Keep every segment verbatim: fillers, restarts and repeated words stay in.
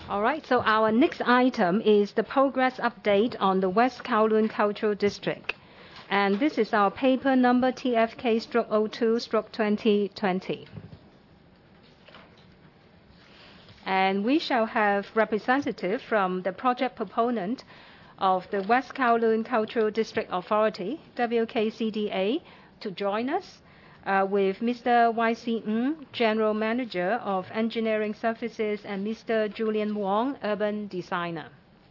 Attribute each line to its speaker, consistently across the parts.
Speaker 1: All right, so our next item is the progress update on the West Kowloon Cultural District. And this is our paper number T F K oh two twenty twenty. And we shall have representative from the project proponent of the West Kowloon Cultural District Authority, W K C D A, to join us uh, with Mister Y C Ng, General Manager of Engineering Services, and Mister Julian Wong, Urban Designer.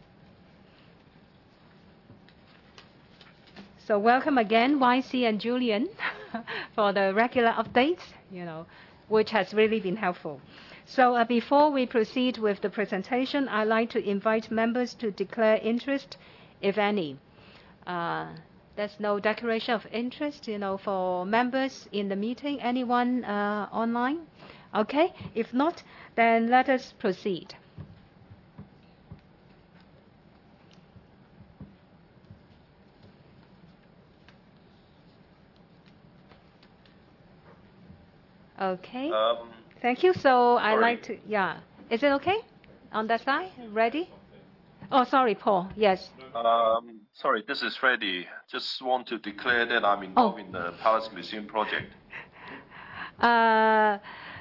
Speaker 1: So welcome again, Y C and Julian, for the regular updates, you know, which has really been helpful. So uh, before we proceed with the presentation, I'd like to invite members to declare interest, if any. Uh, there's no declaration of interest, you know, for members in the meeting. Anyone uh, online? Okay. If not, then let us proceed. Okay.
Speaker 2: Um,
Speaker 1: Thank you. So I'd
Speaker 2: sorry.
Speaker 1: like to, yeah. Is it okay on that side? Ready? Oh, sorry, Paul. Yes.
Speaker 2: Um, sorry, this is Freddie. Just want to declare that I'm involved
Speaker 1: Oh.
Speaker 2: in the Palace Museum project.
Speaker 1: Uh,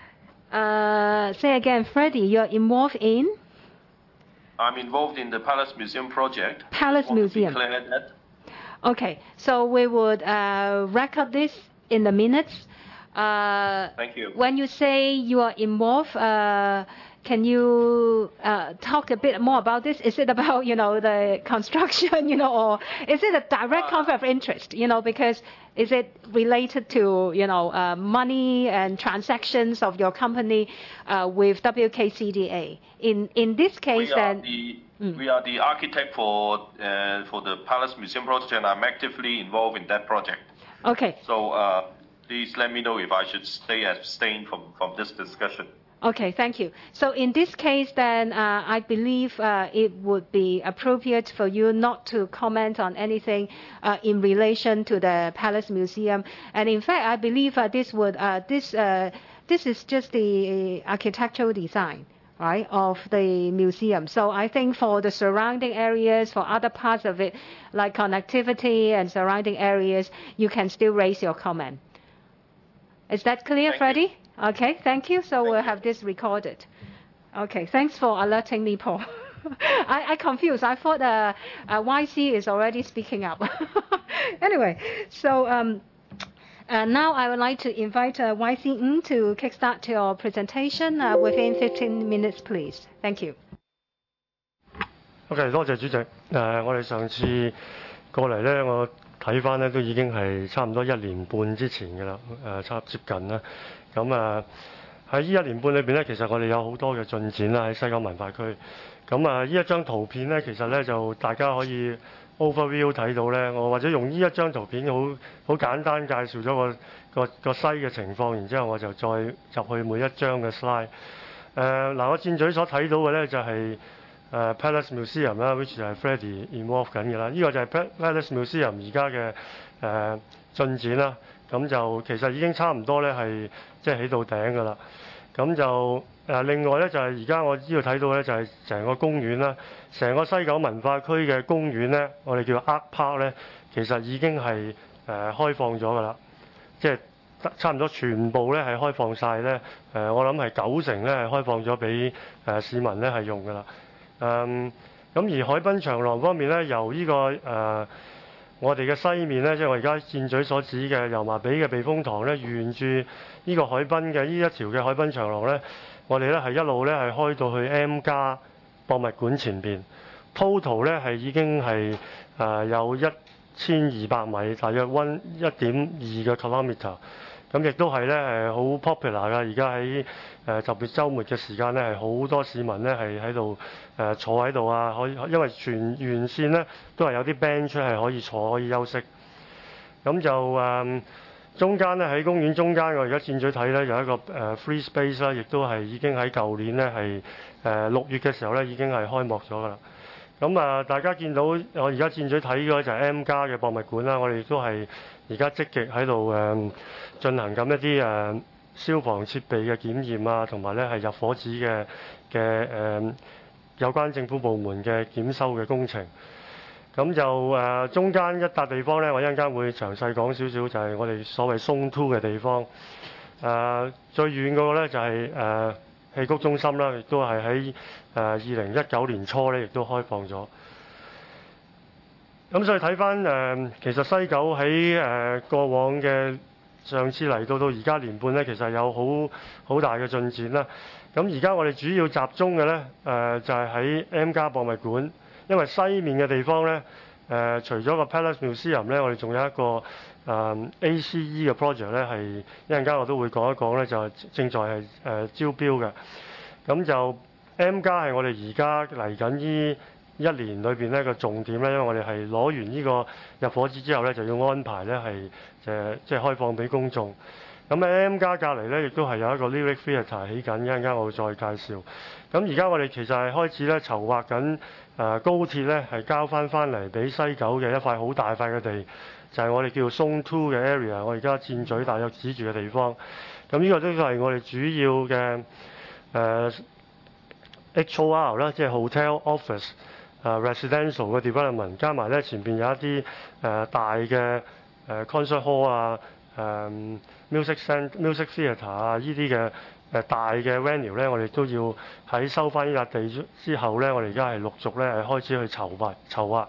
Speaker 1: uh, say again, Freddie, you're involved in
Speaker 2: I'm involved in the Palace Museum project.
Speaker 1: Palace
Speaker 2: want
Speaker 1: Museum.
Speaker 2: To declare that.
Speaker 1: Okay, so we would uh, record this in the minutes. Uh,
Speaker 2: Thank you.
Speaker 1: When you say you are involved, uh, can you uh, talk a bit more about this? Is it about, you know, the construction, you know, or is it a direct
Speaker 2: Uh,
Speaker 1: conflict of interest, you know, because is it related to, you know, uh, money and transactions of your company uh, with W K C D A? In in this case,
Speaker 2: We are
Speaker 1: then.
Speaker 2: the
Speaker 1: Mm.
Speaker 2: we are the architect for uh, for the Palace Museum project, and I'm actively involved in that project.
Speaker 1: Okay.
Speaker 2: So uh, please let me know if I should stay abstain from from this discussion.
Speaker 1: Okay, thank you. So in this case, then uh, I believe uh, it would be appropriate for you not to comment on anything uh, in relation to the Palace Museum. And in fact, I believe uh, this would uh, this uh, this is just the architectural design, right, of the museum. So I think for the surrounding areas, for other parts of it, like connectivity and surrounding areas, you can still raise your comment. Is that clear,
Speaker 2: Thank
Speaker 1: Freddie?
Speaker 2: you.
Speaker 1: Okay, thank you. So
Speaker 2: Thank
Speaker 1: we'll
Speaker 2: you.
Speaker 1: have this recorded. Okay, thanks for alerting me, Paul. I, I confused. I thought uh, uh, Y C is already speaking up. Anyway, so um, uh, now I would like to invite uh, Y C Ng to kickstart your presentation uh, within fifteen minutes, please. Thank you.
Speaker 3: OK，多謝主席。誒、呃，我哋上次過嚟咧，我睇翻咧都已經係差唔多一年半之前嘅啦，誒、呃、差接近啦。咁啊喺呢一年半裏邊咧，其實我哋有好多嘅進展啦喺西九文化區。咁啊呢一張圖片咧，其實咧就大家可以 overview 睇到咧，我或者用呢一張圖片好好簡單介紹咗個個個西嘅情況，然之後我就再入去每一張嘅 slide。誒嗱，我箭嘴所睇到嘅咧就係、是。誒、uh, Palace Museum 啦 ，which 就係 Freddie involve 緊嘅啦。呢、這個就係 Palace Museum 而家嘅誒進展啦。咁就其實已經差唔多咧係即係起到頂㗎啦。咁就誒、呃、另外咧就係而家我呢度睇到咧就係、是、成個公園啦，成個西九文化區嘅公園咧，我哋叫 Art Park 咧，其實已經係誒、呃、開放咗㗎啦。即係差唔多全部咧係開放晒咧。誒、呃、我諗係九成咧係開放咗俾誒市民咧係用㗎啦。誒咁、嗯、而海濱長廊方面咧，由呢、這個誒、呃、我哋嘅西面咧，即係我而家箭嘴所指嘅油麻地嘅避風塘咧，沿住呢個海濱嘅呢一條嘅海濱長廊咧，我哋咧係一路咧係開到去 M 加博物館前邊 ，total 咧係已經係誒、呃、有一千二百米，大約 one 一點二個 kilometre。咁亦都係咧誒好 popular 㗎，而家喺誒特別週末嘅時間咧，係好多市民咧係喺度誒坐喺度啊，可以因為全沿線咧都係有啲 bench 係可以坐可以休息。咁就誒、呃、中間咧喺公園中間，我而家箭嘴睇咧有一個誒 free space 啦，亦都係已經喺舊年咧係誒六月嘅時候咧已經係開幕咗㗎啦。咁啊，大家見到我而家箭嘴睇嘅就係 M 加嘅博物館啦，我哋亦都係而家積極喺度誒進行緊一啲誒消防設備嘅檢驗啊，同埋咧係入伙紙嘅嘅誒有關政府部門嘅檢修嘅工程。咁就誒、呃、中間一笪地方咧，我一陣間會詳細講少少，就係我哋所謂 Zone Two 嘅地方。誒、呃、最遠嗰個咧就係誒戲曲中心啦，亦都係喺誒二零一九年初咧，亦都開放咗。咁所以睇翻誒，其實西九喺誒、呃、過往嘅上次嚟到到而家年半咧，其實有好好大嘅進展啦。咁而家我哋主要集中嘅咧，誒、呃、就係、是、喺 M+ 博物館。因為西面嘅地方咧，誒、呃、除咗個 Palace Museum 咧，我哋仲有一個誒、呃、A C E 嘅 project 咧，係一陣間我都會講一講咧，就係正在係誒、呃、招標嘅。咁就 M+ 係我哋而家嚟緊呢一年裏邊咧個重點咧，因為我哋係攞完呢個入伙紙之後咧，就要安排咧係誒即係開放俾公眾。咁喺 M+ 隔離咧，亦都係有一個 Lyric Theatre 起緊，一陣間我會再介紹。咁而家我哋其實係開始咧籌劃緊。誒高鐵咧係交翻翻嚟俾西九嘅一塊好大塊嘅地，就係、是、我哋叫做 Zone Two 嘅 area。我而家箭嘴大約指住嘅地方，咁呢個都係我哋主要嘅誒、呃、H O R 啦，即係 hotel、office、誒 residential 嘅 development， 加埋咧前邊有一啲誒、呃、大嘅誒 concert hall 啊、誒、呃、music center、music theatre 啊呢啲嘅。誒大嘅 venue 咧，我哋都要喺收翻呢笪地之後咧，我哋而家係陸續咧係開始去籌劃籌劃。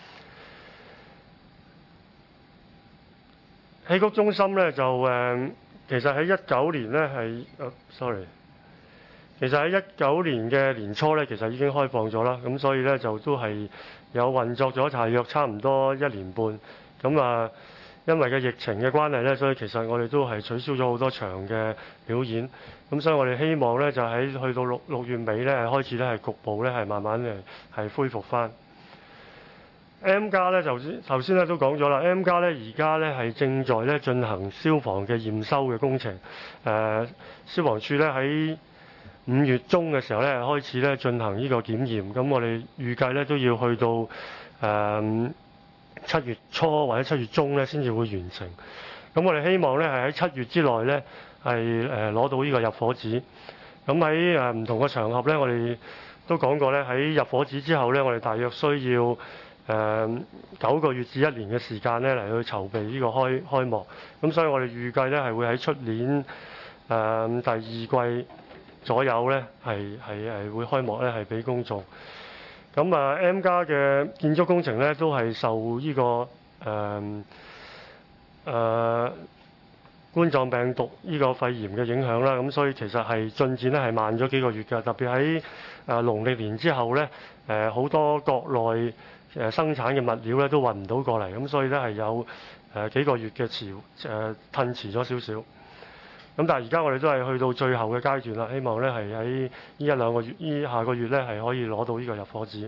Speaker 3: 戲曲中心咧就誒、呃，其實喺一九年咧係，哦 sorry，其實喺一九年嘅年初咧，其實已經開放咗啦。咁所以咧就都係有運作咗大約差唔多一年半。咁啊，因為嘅疫情嘅關係咧，所以其實我哋都係取消咗好多場嘅表演。咁所以我哋希望咧就喺去到六六月尾咧，係開始咧係局部咧係慢慢誒係恢復翻。M+ 咧頭先頭先咧都講咗啦 ，M+ 咧而家咧係正在咧進行消防嘅驗收嘅工程。誒、呃、消防處咧喺五月中嘅時候咧開始咧進行呢個檢驗。咁我哋預計咧都要去到誒七、呃、月初或者七月中咧先至會完成。咁我哋希望咧係喺七月之內咧。係誒攞到呢個入伙紙，咁喺誒唔同嘅場合咧，我哋都講過咧，喺入伙紙之後咧，我哋大約需要誒、呃、九個月至一年嘅時間咧嚟去籌備呢個開開幕，咁所以我哋預計咧係會喺出年誒、呃、第二季左右咧係係係會開幕咧係俾公眾。咁啊 M+ 嘅建築工程咧都係受呢、這個誒誒。呃呃冠狀病毒呢個肺炎嘅影響啦，咁所以其實係進展咧係慢咗幾個月㗎，特別喺誒農曆年之後咧，誒好多國內誒生產嘅物料咧都運唔到過嚟，咁所以咧係有誒幾個月嘅遲誒褪遲咗少少。咁但係而家我哋都係去到最後嘅階段啦，希望咧係喺呢一兩個月，呢下個月咧係可以攞到呢個入伙紙。誒、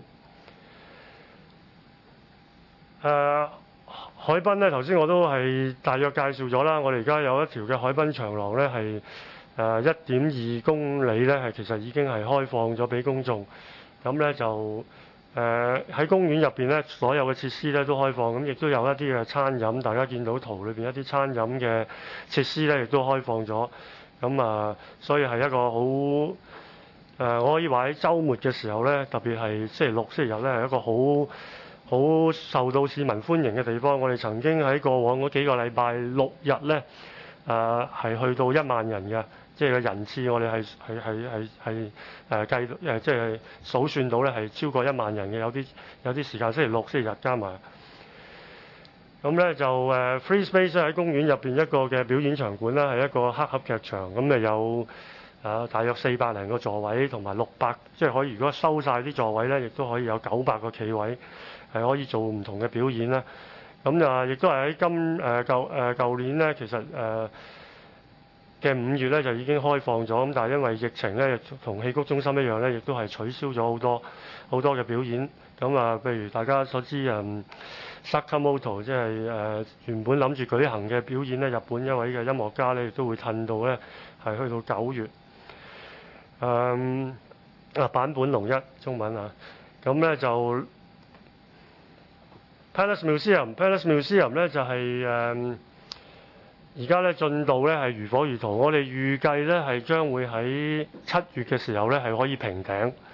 Speaker 3: 呃。海濱咧，頭先我都係大約介紹咗啦。我哋而家有一條嘅海濱長廊咧，係誒一點二公里咧，係其實已經係開放咗俾公眾。咁咧就誒喺、呃、公園入邊咧，所有嘅設施咧都開放。咁亦都有一啲嘅餐飲，大家見到圖裏邊一啲餐飲嘅設施咧，亦都開放咗。咁啊，所以係一個好誒、呃，我可以話喺週末嘅時候咧，特別係星期六、星期日咧，係一個好好受到市民歡迎嘅地方。我哋曾經喺過往嗰幾個禮拜六日咧，誒、呃、係去到一萬人嘅，即係個人次我哋係係係係係誒計誒即係數算到咧係超過一萬人嘅，有啲有啲時間星期六、星期日加埋。咁咧就誒、呃、Free Space 喺公園入邊一個嘅表演場館啦，係一個黑盒劇場，咁誒有誒、呃、大約四百零個座位，同埋六百即係可以如果收晒啲座位咧，亦都可以有九百個企位。係可以做唔同嘅表演啦，咁啊亦都係喺今誒舊誒舊年咧，其實誒嘅五月咧就已經開放咗，咁但係因為疫情咧，同戲曲中心一樣咧，亦都係取消咗好多好多嘅表演。咁啊，譬如大家所知誒 Sakamoto 即係誒原本諗住舉行嘅表演咧，日本一位嘅音樂家咧亦都會褪到咧係去到九月。誒啊坂本龍一中文啊，咁咧就。Palace Museum，Palace Museum 咧就係誒而家咧進度咧係如火如荼。我哋預計咧係將會喺七月嘅時候咧係可以平頂。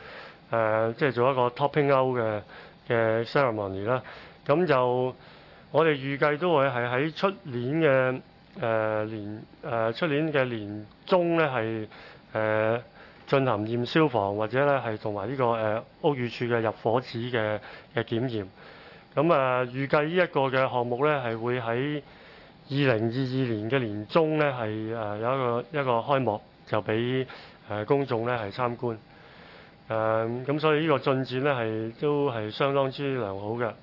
Speaker 3: 誒即係做一個 topping out 嘅嘅 ceremony 啦。咁就我哋預計都會係喺出年嘅誒、呃、年誒出、呃、年嘅年中咧係誒進行驗消防或者咧係同埋呢個誒、呃、屋宇署嘅入伙紙嘅嘅檢驗。咁啊預計呢一個嘅項目咧係會喺二零二二年嘅年中咧係誒有一個一個開幕，就俾誒公眾咧係參觀。誒咁所以呢個進展咧係都係相當之良好嘅。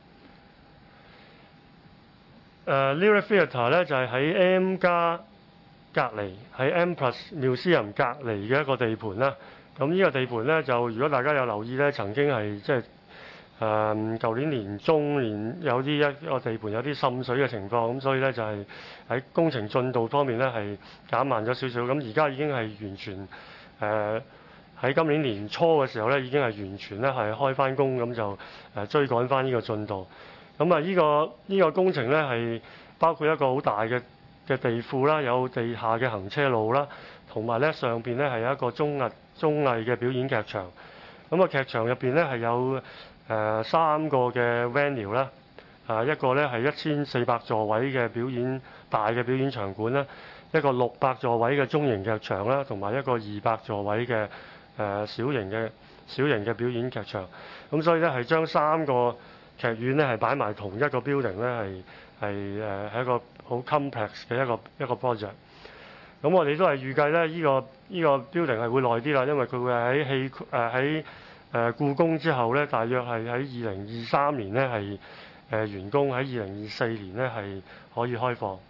Speaker 3: 誒 Lyric Theatre 咧就係喺 M 加隔離，喺 M Plus Museum 隔離嘅一個地盤啦。咁呢個地盤咧就如果大家有留意咧，曾經係即係誒舊年年中年有啲一個地盤有啲滲水嘅情況，咁所以咧就係喺工程進度方面咧係減慢咗少少。咁而家已經係完全誒喺、呃、今年年初嘅時候咧已經係完全咧係開翻工，咁就誒追趕翻呢個進度。咁啊，呢個呢個工程咧係包括一個好大嘅嘅地庫啦，有地下嘅行車路啦，同埋咧上邊咧係有一個綜藝綜藝嘅表演劇場。咁啊，劇場入邊咧係有誒、呃、三個嘅 venue 啦，啊一個咧係一千四百座位嘅表演大嘅表演場館啦，一個六百座位嘅中型劇場啦，同埋一個二百座位嘅誒、呃、小型嘅小型嘅表演劇場。咁所以咧係將三個劇院咧係擺埋同一個 building 咧係係誒係一個好 complex 嘅一個一個 project。咁我哋都係預計咧呢個呢個 building 係會耐啲啦，因為佢會喺戲誒喺誒故宮之後咧，大約係喺二零二三年咧係誒完工，喺二零二四年咧係可以開放。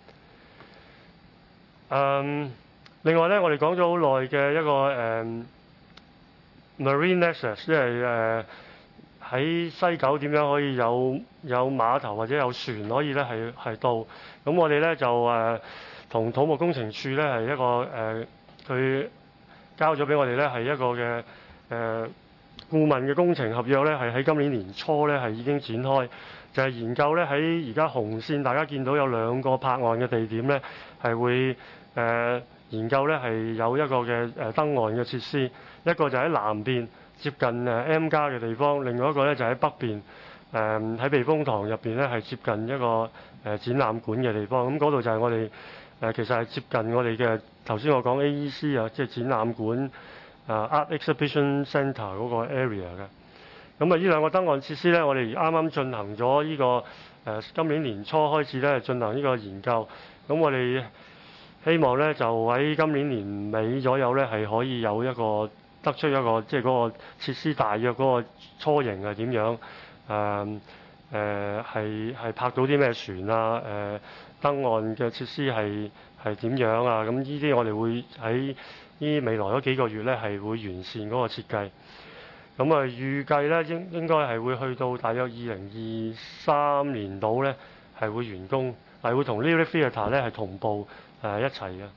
Speaker 3: 嗯，另外咧我哋講咗好耐嘅一個誒、嗯、Marine Nexus， 即係誒。喺西九點樣可以有有碼頭或者有船可以咧係係到，咁我哋咧就誒同、呃、土木工程處咧係一個誒佢、呃、交咗俾我哋咧係一個嘅誒、呃、顧問嘅工程合約咧係喺今年年初咧係已經展開，就係、是、研究咧喺而家紅線大家見到有兩個泊岸嘅地點咧係會誒、呃、研究咧係有一個嘅誒登岸嘅設施，一個就喺南邊接近誒 M 加嘅地方，另外一個咧就喺北邊，誒喺避風塘入邊咧係接近一個誒展覽館嘅地方。咁嗰度就係我哋誒其實係接近我哋嘅頭先我講 A E C 啊，即係展覽館啊 Art Exhibition Centre 嗰個 area 嘅。咁啊，呢兩個登岸設施咧，我哋啱啱進行咗呢個誒今年年初開始咧進行呢個研究。咁我哋希望咧就喺今年年尾左右咧係可以有一個得出一個即係嗰個設施大約嗰個雛形係點樣？誒誒係係泊到啲咩船啊？誒、呃、登岸嘅設施係係點樣啊？咁呢啲我哋會喺呢未來嗰幾個月咧係會完善嗰個設計。咁啊預計咧應應該係會去到大約二零二三年度咧係會完工，係會同 Lyric Theatre 咧係同步誒、呃、一齊嘅。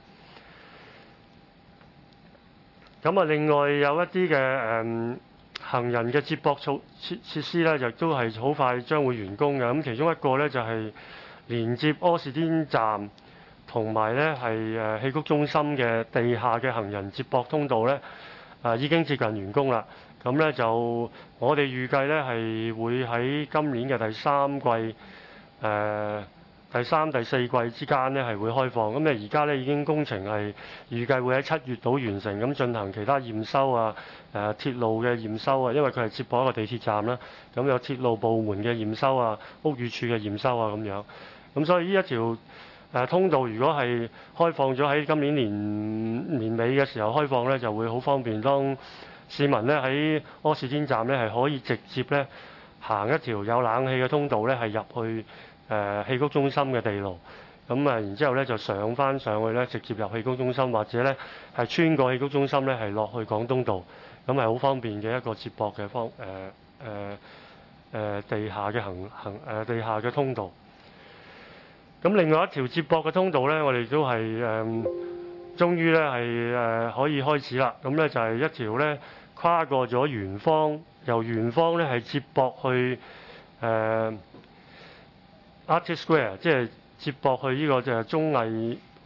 Speaker 3: 咁啊，另外有一啲嘅誒行人嘅接駁措設設施咧，就都係好快將會完工嘅。咁其中一個咧就係、是、連接柯士甸站同埋咧係誒戲曲中心嘅地下嘅行人接駁通道咧，啊、呃、已經接近完工啦。咁咧就我哋預計咧係會喺今年嘅第三季誒。呃第三、第四季之間咧係會開放，咁咧而家咧已經工程係預計會喺七月度完成，咁進行其他驗收啊、誒、呃、鐵路嘅驗收啊，因為佢係接駁一個地鐵站啦，咁有鐵路部門嘅驗收啊、屋宇署嘅驗收啊咁樣，咁所以呢一條誒、呃、通道如果係開放咗喺今年年年尾嘅時候開放咧，就會好方便，當市民咧喺柯士甸站咧係可以直接咧行一條有冷氣嘅通道咧係入去誒戲曲中心嘅地牢，咁啊，然之後咧就上翻上去咧，直接入戲曲中心，或者咧係穿過戲曲中心咧，係落去廣東道，咁係好方便嘅一個接駁嘅方誒誒誒地下嘅行行誒、呃、地下嘅通道。咁另外一條接駁嘅通道咧，我哋都係誒、呃、終於咧係誒可以開始啦。咁咧就係一條咧跨過咗圓方，由圓方咧係接駁去誒。呃 Artist Square 即係接駁去呢個就係綜藝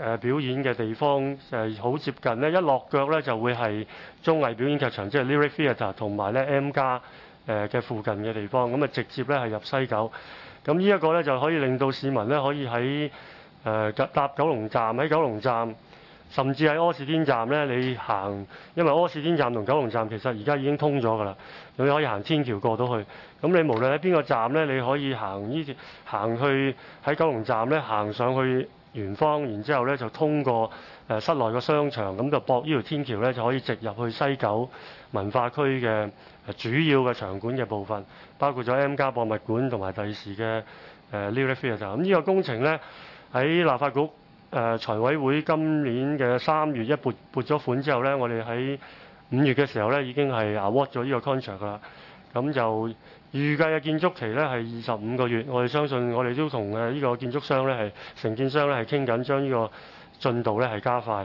Speaker 3: 誒表演嘅地方誒好接近咧，一落腳咧就會係綜藝表演劇場，即係 Lyric Theatre 同埋咧 M 加誒嘅附近嘅地方，咁啊直接咧係入西九。咁呢一個咧就可以令到市民咧可以喺誒搭九龍站，喺九龍站，甚至喺柯士甸站咧，你行，因為柯士甸站同九龍站其實而家已經通咗㗎啦，你可以行天橋過到去。咁你無論喺邊個站咧，你可以行呢條行去喺九龍站咧，行上去圓方，然之後咧就通過誒室內個商場，咁就駁呢條天橋咧就可以直入去西九文化區嘅主要嘅場館嘅部分，包括咗 M+ 博物館同埋第時嘅誒 Lyric Theatre。咁呢個工程咧喺立法局誒、呃、財委會今年嘅三月一撥撥咗款之後咧，我哋喺五月嘅時候咧已經係 award 咗呢個 contract 㗎啦。咁就預計嘅建築期咧係二十五個月，我哋相信我哋都同誒呢個建築商咧係承建商咧係傾緊，將呢個進度咧係加快。誒、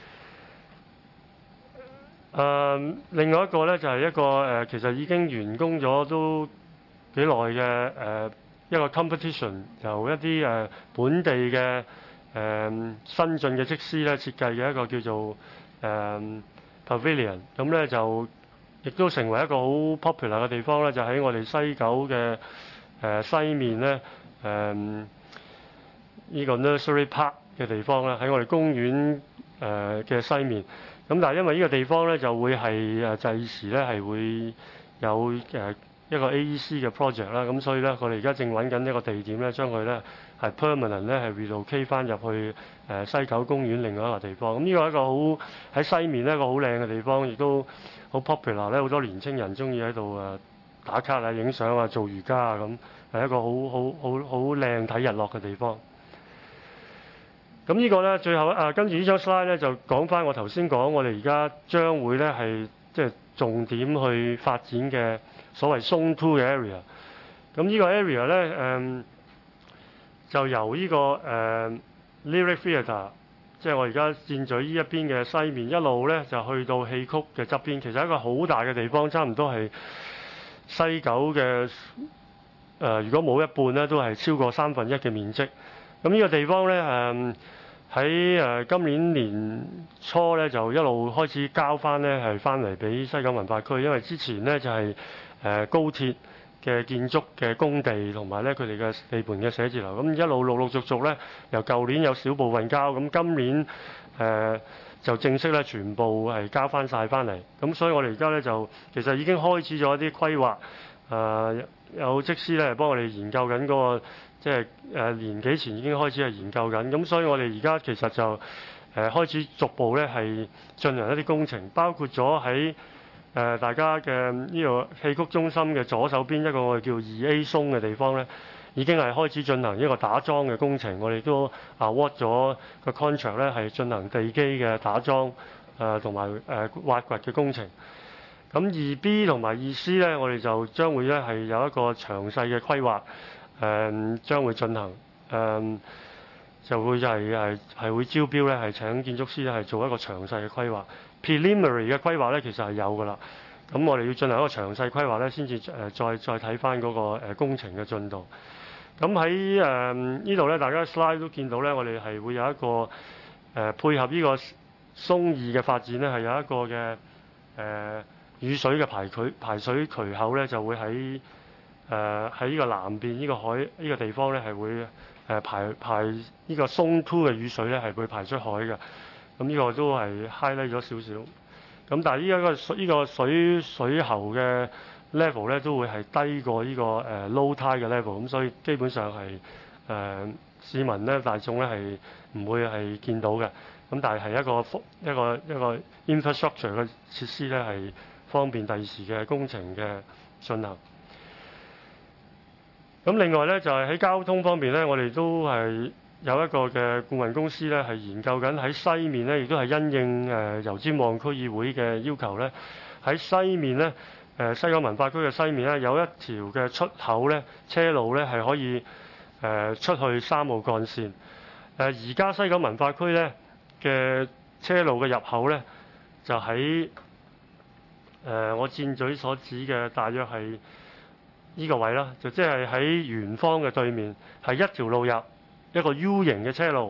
Speaker 3: 呃，另外一個咧就係、是、一個誒、呃，其實已經完工咗都幾耐嘅誒一個 competition，由一啲誒、呃、本地嘅誒、呃、新進嘅則師咧設計嘅一個叫做誒、呃、pavilion，咁咧就亦都成為一個好 popular 嘅地方咧，就喺我哋西九嘅誒、呃、西面咧，誒、呃、呢、這個 Nursery Park 嘅地方咧，喺我哋公園誒嘅西面。咁但係因為呢個地方咧就會係誒第時咧係會有誒一個 A E C 嘅 project 啦，咁所以咧我哋而家正揾緊一個地點咧，將佢咧係 permanent 咧係 relocate 翻入去誒西九公園另外一個地方。咁呢個係一個好喺西面咧一個好靚嘅地方，亦都好 popular 咧，好多年青人中意喺度誒打卡啊、影相啊、做瑜伽啊咁，係一個好好好好靚睇日落嘅地方。咁呢個咧最後啊，跟住呢張 slide 咧就講翻我頭先講，我哋而家將會咧係即係重點去發展嘅所謂 Zone Two 嘅 area。咁呢個 area 咧誒、嗯、就由呢、這個誒、呃、Lyric Theatre， 即係我而家箭嘴呢一邊嘅西面，一路咧就去到戲曲嘅側邊，其實係一個好大嘅地方，差唔多係西九嘅誒、呃，如果冇一半咧，都係超過三分一嘅面積。咁呢個地方咧誒喺誒今年年初咧就一路開始交翻咧係翻嚟俾西九文化區，因為之前咧就係、是、誒、呃、高鐵嘅建築嘅工地同埋咧佢哋嘅地盤嘅寫字樓，咁一路陸陸續續咧由舊年有少部分交，咁今年誒、呃、就正式咧全部係交翻晒翻嚟，咁所以我哋而家咧就其實已經開始咗一啲規劃，誒、呃、有則師咧幫我哋研究緊嗰、那個。即係誒年幾前已經開始係研究緊，咁所以我哋而家其實就誒、呃、開始逐步咧係進行一啲工程，包括咗喺誒大家嘅呢個戲曲中心嘅左手邊一個我哋叫二 A 松嘅地方咧，已經係開始進行一個打樁嘅工程，我哋都 award 咗個 contract 咧係進行地基嘅打樁誒同埋誒挖掘嘅工程。咁二 B 同埋二 C 咧，我哋就將會咧係有一個詳細嘅規劃。誒、嗯、將會進行，誒、嗯、就會就係係係會招標咧，係請建築師咧係做一個詳細嘅規劃。Preliminary 嘅規劃咧其實係有㗎啦，咁我哋要進行一個詳細規劃咧，先至誒再再睇翻嗰個誒工程嘅進度。咁喺誒呢度咧，大家 slide 都見到咧，我哋係會有一個誒、呃、配合呢個松二嘅發展咧，係有一個嘅誒、呃、雨水嘅排渠排水渠口咧，就會喺。誒喺呢個南邊呢個海呢、呢個地方咧，係會誒、呃、排排呢個 Zone Two 嘅雨水咧，係會排出海嘅。咁呢個都係 highlight 咗少少。咁但係依家個水呢個水水喉嘅 level 咧，都會係低過呢、呢個誒、呃、low tide 嘅 level。咁所以基本上係誒、呃、市民咧大眾咧係唔會係見到嘅。咁但係係一個一個一個 infrastructure 嘅設施咧，係方便第時嘅工程嘅進行。咁另外咧就係、是、喺交通方面咧，我哋都係有一個嘅顧問公司咧，係研究緊喺西面咧，亦都係因應誒油尖旺區議會嘅要求咧，喺西面咧誒西九文化區嘅西面咧有一條嘅出口咧，車路咧係可以誒出去三號幹線。誒而家西九文化區咧嘅車路嘅入口咧，就喺誒、呃、我箭嘴所指嘅大約係呢個位啦，就即係喺圓方嘅對面，係一條路入一個 U 型嘅車路，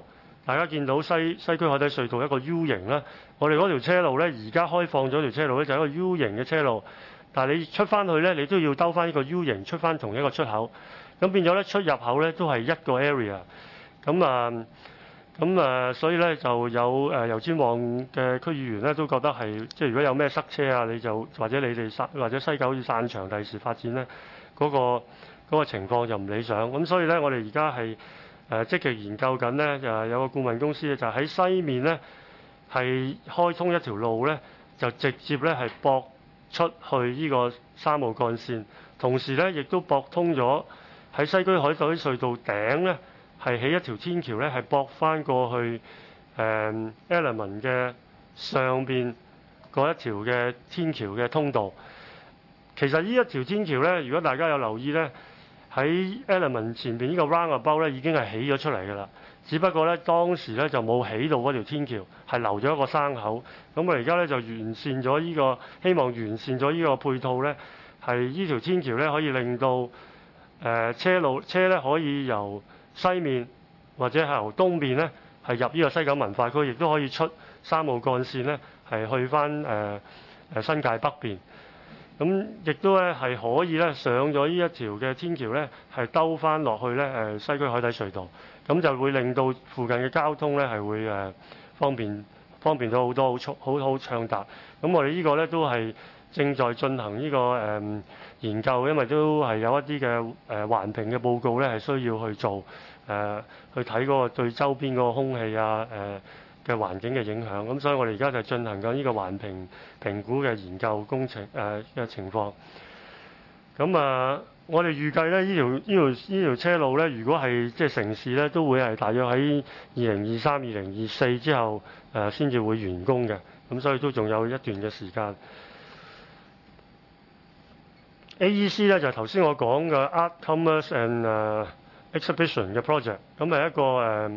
Speaker 3: 大家見到西西區海底隧道一個 U 型啦，我哋嗰條車路咧而家開放咗條車路咧就係一個 U 型嘅車路，但係你出翻去咧你都要兜翻呢個 U 型出翻同一個出口，咁變咗咧出入口咧都係一個 area， 咁啊。咁啊，所以咧就有誒油尖旺嘅區議員咧都覺得係，即係如果有咩塞車啊，你就或者你哋散或者西九要散場第時發展咧，嗰個嗰個情況就唔理想。咁所以咧，我哋而家係誒積極研究緊咧，就係有個顧問公司咧，就喺西面咧係開通一條路咧，就直接咧係駁出去呢個三號幹線，同時咧亦都駁通咗喺西區海底隧道頂咧。係起一條天橋咧，係駁翻過去誒 Element 嘅上邊嗰一條嘅天橋嘅通道。其實呢一條天橋咧，如果大家有留意咧，喺 Element 前邊呢個 roundabout 咧已經係起咗出嚟㗎啦。只不過咧當時咧就冇起到嗰條天橋，係留咗一個生口。咁我而家咧就完善咗呢個，希望完善咗呢個配套咧，係呢條天橋咧可以令到誒車路車咧可以由西面或者係由東面咧，係入呢個西九文化區，亦都可以出三號幹線咧，係去翻誒誒新界北邊。咁亦都咧係可以咧上咗呢一條嘅天橋咧，係兜翻落去咧誒西區海底隧道，咁就會令到附近嘅交通咧係會誒方便方便咗好多，好速好好暢達。咁我哋呢個咧都係正在進行呢個誒研究，因為都係有一啲嘅誒環評嘅報告咧係需要去做誒去睇嗰個對周邊嗰個空氣啊誒嘅環境嘅影響。咁所以我哋而家就進行緊呢個環評評估嘅研究工程誒嘅情況。咁啊，我哋預計咧呢條呢條呢條車路咧，如果係即係城市咧，都會係大約喺二零二三、二零二四之後誒先至會完工嘅。咁所以都仲有一段嘅時間。A E C 咧就係頭先我講嘅 Art, Commerce and Exhibition 嘅 project， 咁係一個誒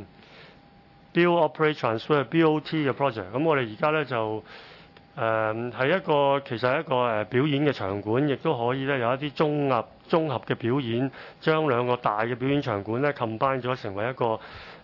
Speaker 3: Build, Operate, Transfer B O T 嘅 project。咁我哋而家咧就誒係一個其實係一個誒表演嘅場館，亦都可以咧有一啲綜合綜合嘅表演，將兩個大嘅表演場館咧 combine 咗成為一個誒誒、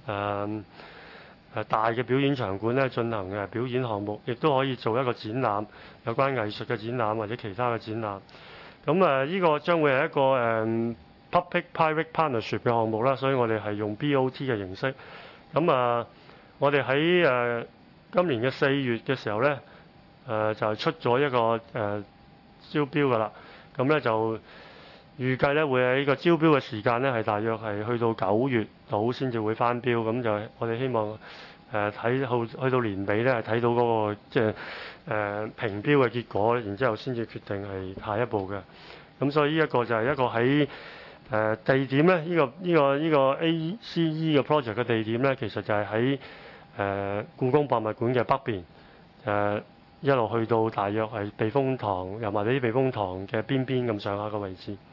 Speaker 3: 呃、大嘅表演場館咧進行嘅表演項目，亦都可以做一個展覽，有關藝術嘅展覽或者其他嘅展覽。咁啊，呢個將會係一個誒 public-private partnership 嘅項目啦，所以我哋係用 B O T 嘅形式。咁啊，我哋喺誒今年嘅四月嘅時候咧，誒就係出咗一個誒招標㗎啦。咁咧就預計咧會喺呢個招標嘅時間咧係大約係去到九月度先至會翻標。咁就我哋希望誒睇後去到年尾咧係睇到嗰個即係誒評標嘅結果，然之後先至決定係下一步嘅。咁所以呢一個就係一個喺誒地點咧，呢個呢個呢個 A C E 嘅 project 嘅地點咧，其實就係喺誒故宮博物館嘅北邊，誒一路去到大約係避風塘，又或者啲避風塘嘅邊邊咁上下嘅位置。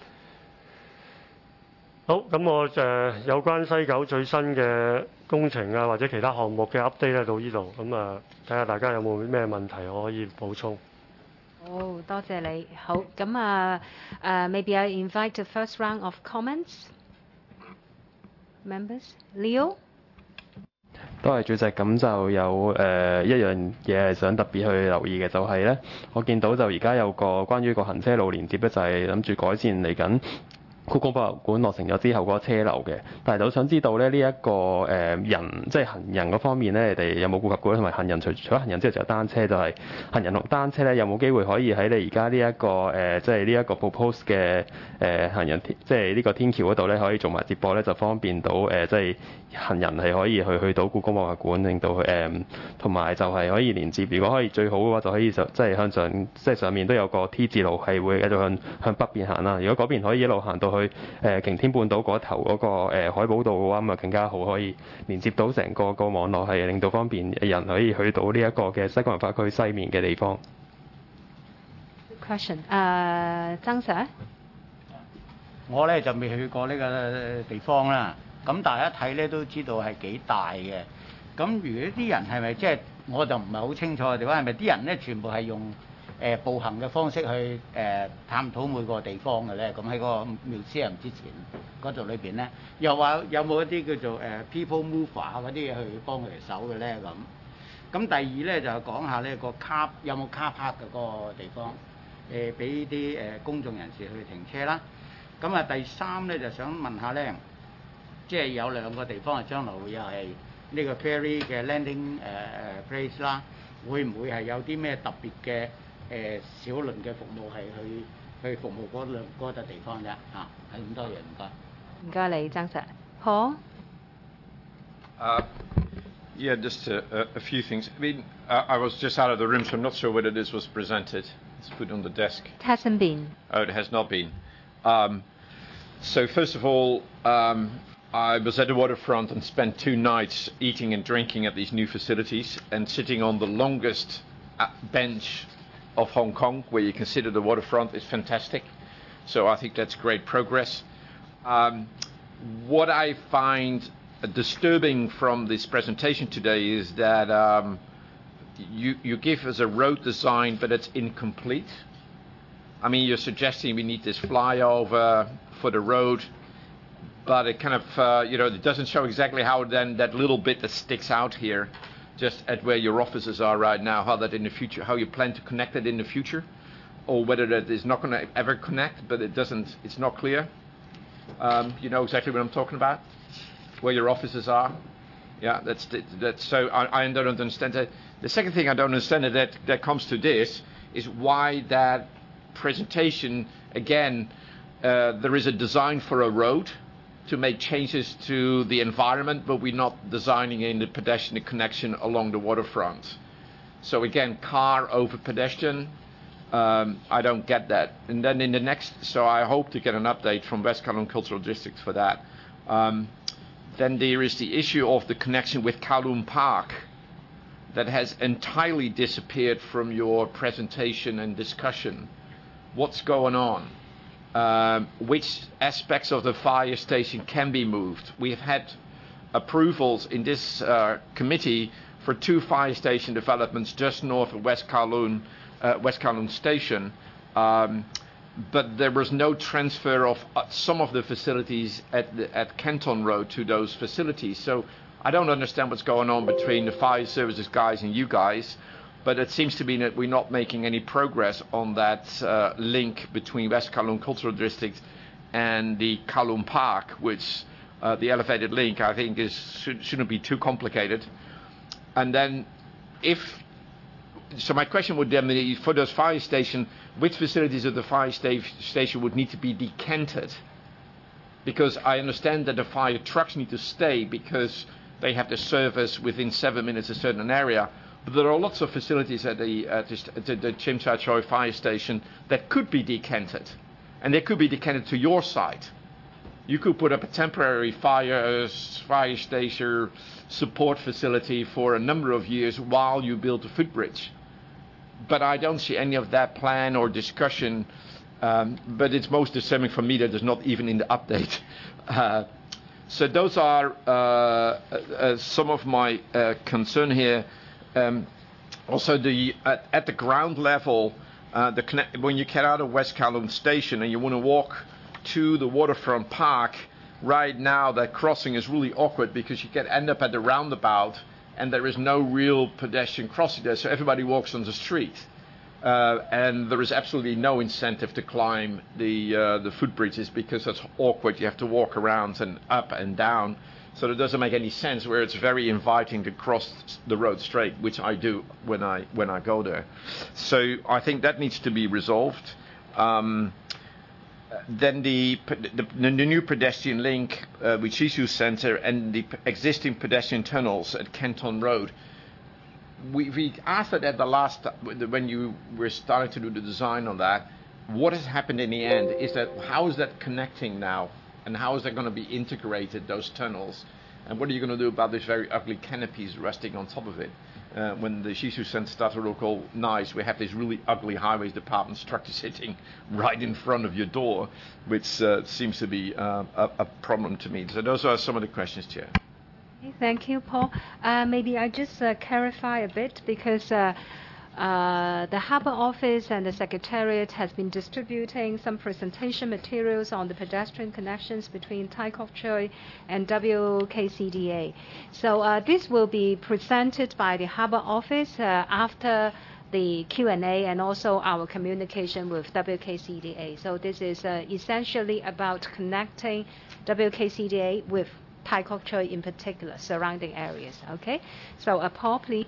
Speaker 3: 好，咁我就有關西九最新嘅工程啊，或者其他項目嘅 update 咧到呢度，咁啊睇下大家有冇咩問題我可以補充。
Speaker 1: 好，多謝你。好，咁啊誒 maybe I invite the first round of comments. Members, Leo。
Speaker 4: 多謝主席，咁就有誒、呃、一樣嘢係想特別去留意嘅，就係、是、咧，我見到就而家有個關於個行車路連接咧，就係諗住改善嚟緊故宮博物館落成咗之後嗰個車流嘅。但係就想知道咧，呢、這、一個誒、呃、人即係行人嗰方面咧，你哋有冇顧及過？同埋行人除除咗行人之外，就有單車，就係、是、行人同單車咧，有冇機會可以喺你而家呢一個誒、呃、即係呢一個 propose 嘅誒、呃、行人即係呢個天橋嗰度咧，可以做埋接駁咧，就方便到誒、呃、即係行人係可以去去到故宮博物館，令到佢誒同埋就係可以連接。如果可以最好嘅話，就可以就即係向上，即係上面都有個 T 字路係會繼續向向北邊行啦。如果嗰邊可以一路行到去誒擎天半島嗰頭嗰個誒海寶道嘅話，咁啊更加好，可以連接到成個個網絡，係令到方便人可以去到呢一個嘅西九文化區西面嘅地方。
Speaker 1: Question， 誒曾 Sir，
Speaker 5: 我咧就未去過呢個地方啦，咁大家睇咧都知道係幾大嘅。咁如果啲人係咪即係我就唔係好清楚嘅地方，係咪啲人咧全部係用誒步行嘅方式去誒探討每個地方嘅咧？咁喺個 museum之前， 嗰度裏邊咧，又話有冇一啲叫做誒 people mover 嗰啲嘢去幫佢哋手嘅咧咁。咁第二咧就係講下呢個卡有冇卡 park 嘅嗰個地方，誒俾啲誒公眾人士去停車啦。咁啊第三咧就想問下咧，即係有兩個地方係將來會又係呢個 ferry 嘅 landing 誒誒 place 啦，會唔會係有啲咩特別嘅誒小輪嘅服務係去去服務嗰兩嗰笪地方啫？嚇，係咁多嘢，唔該。
Speaker 1: 唔該你，曾 Sir。Paul?
Speaker 6: Uh, yeah, just a, a few things. I mean, uh, I was just out of the room, so I'm not sure whether this was presented. It's put on the desk.
Speaker 1: It hasn't been.
Speaker 6: Oh, it has not been. Um, so first of all, um, I was at the waterfront and spent two nights eating and drinking at these new facilities and sitting on the longest bench of Hong Kong, where you consider the waterfront is fantastic. So I think that's great progress. Um, what I find disturbing from this presentation today is that um, you, you give us a road design, but it's incomplete. I mean, you're suggesting we need this flyover for the road, but it kind of, uh, you know, it doesn't show exactly how then that little bit that sticks out here, just at where your offices are right now, how that in the future, how you plan to connect it in the future, or whether that is not going to ever connect, but it doesn't, it's not clear. Um, you know exactly what I'm talking about, where your offices are. Yeah, that's that's so I, I don't understand that. The second thing I don't understand that that comes to this is why that presentation again. Uh, there is a design for a road to make changes to the environment, but we're not designing in the pedestrian connection along the waterfront. So again, car over pedestrian. Um, I don't get that. And then in the next, so I hope to get an update from West Kowloon Cultural District for that. Um, then there is the issue of the connection with Kowloon Park that has entirely disappeared from your presentation and discussion. What's going on? Um, which aspects of the fire station can be moved? We've had approvals in this uh, committee for two fire station developments just north of West Kowloon, uh, West Kowloon Station, um, but there was no transfer of uh, some of the facilities at, the, at Kenton Road to those facilities. So I don't understand what's going on between the fire services guys and you guys, but it seems to be that we're not making any progress on that uh, link between West Kowloon Cultural District and the Kowloon Park, which uh, the elevated link I think is should, shouldn't be too complicated. And then if, so my question would then be, for those fire station, which facilities of the fire sta station would need to be decanted? Because I understand that the fire trucks need to stay because they have to service within seven minutes a certain area. But there are lots of facilities at the, at the, at the Tsim Sha Tsui fire station that could be decanted. And they could be decanted to your site. You could put up a temporary fire, fire station support facility for a number of years while you build the footbridge. But I don't see any of that plan or discussion. Um, but it's most disturbing for me that it's not even in the update. Uh, so those are uh, uh, some of my uh, concern here. Um, also, the at, at the ground level, uh, the connect, when you get out of West Kowloon Station and you want to walk to the waterfront park, right now that crossing is really awkward because you can end up at the roundabout and there is no real pedestrian crossing there, so everybody walks on the street. Uh, and there is absolutely no incentive to climb the uh, the footbridges because it's awkward. You have to walk around and up and down. So it doesn't make any sense where it's very inviting to cross the road straight, which I do when I when I go there. So I think that needs to be resolved. Um, then the, the the new pedestrian link uh, with Shisu Center and the existing pedestrian tunnels at Kenton Road. We, we asked that at the last, when you were starting to do the design on that, what has happened in the end? Is that, how is that connecting now? And how is that going to be integrated, those tunnels? And what are you going to do about these very ugly canopies resting on top of it? Uh, when the Shisu Center started to look all nice, we have this really ugly highways department structure sitting right in front of your door, which uh, seems to be uh, a, a problem to me. So those are some of the questions, Chair.
Speaker 1: Thank you, Paul. Uh, maybe I just uh, clarify a bit because uh, uh, uh, the Harbour Office and the Secretariat has been distributing some presentation materials on the pedestrian connections between Tai Kok Tsui and W K C D A. So uh, this will be presented by the Harbour Office uh, after the Q and A and also our communication with W K C D A. So this is uh, essentially about connecting W K C D A with Tai Kok Tsui in particular, surrounding areas. Okay, so uh, Paul, please.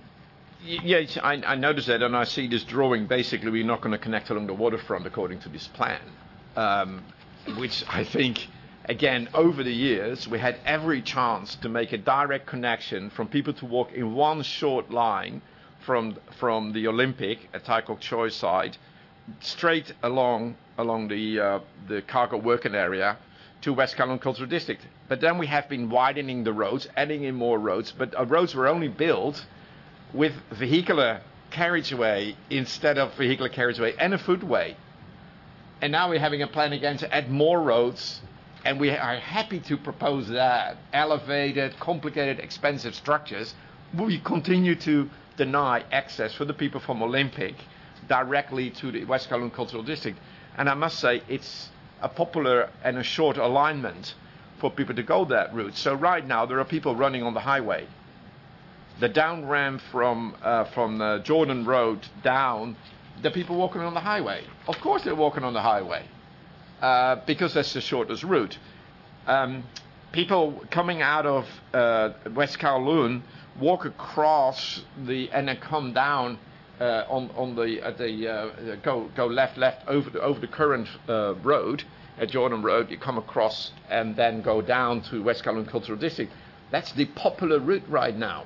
Speaker 6: Yes, I, I noticed that, and I see this drawing. Basically, we're not going to connect along the waterfront according to this plan, um, which I think, again, over the years, we had every chance to make a direct connection from people to walk in one short line from from the Olympic at Tai Kok Tsui side, straight along along the uh, the cargo working area to West Kowloon Cultural District. But then we have been widening the roads, adding in more roads, but our roads were only built with vehicular carriageway instead of vehicular carriageway and a footway. And now we're having a plan again to add more roads, and we are happy to propose that. Elevated, complicated, expensive structures, we continue to deny access for the people from Olympic directly to the West Kowloon Cultural District. And I must say, it's a popular and a short alignment for people to go that route. So right now there are people running on the highway. The down ramp from uh, from uh, Jordan Road down, the people walking on the highway. Of course they're walking on the highway uh, because that's the shortest route. Um, people coming out of uh, West Kowloon walk across the and then come down uh, on on the at the uh, go go left left over the over the current uh, road at Jordan Road. You come across and then go down to West Kowloon Cultural District. That's the popular route right now,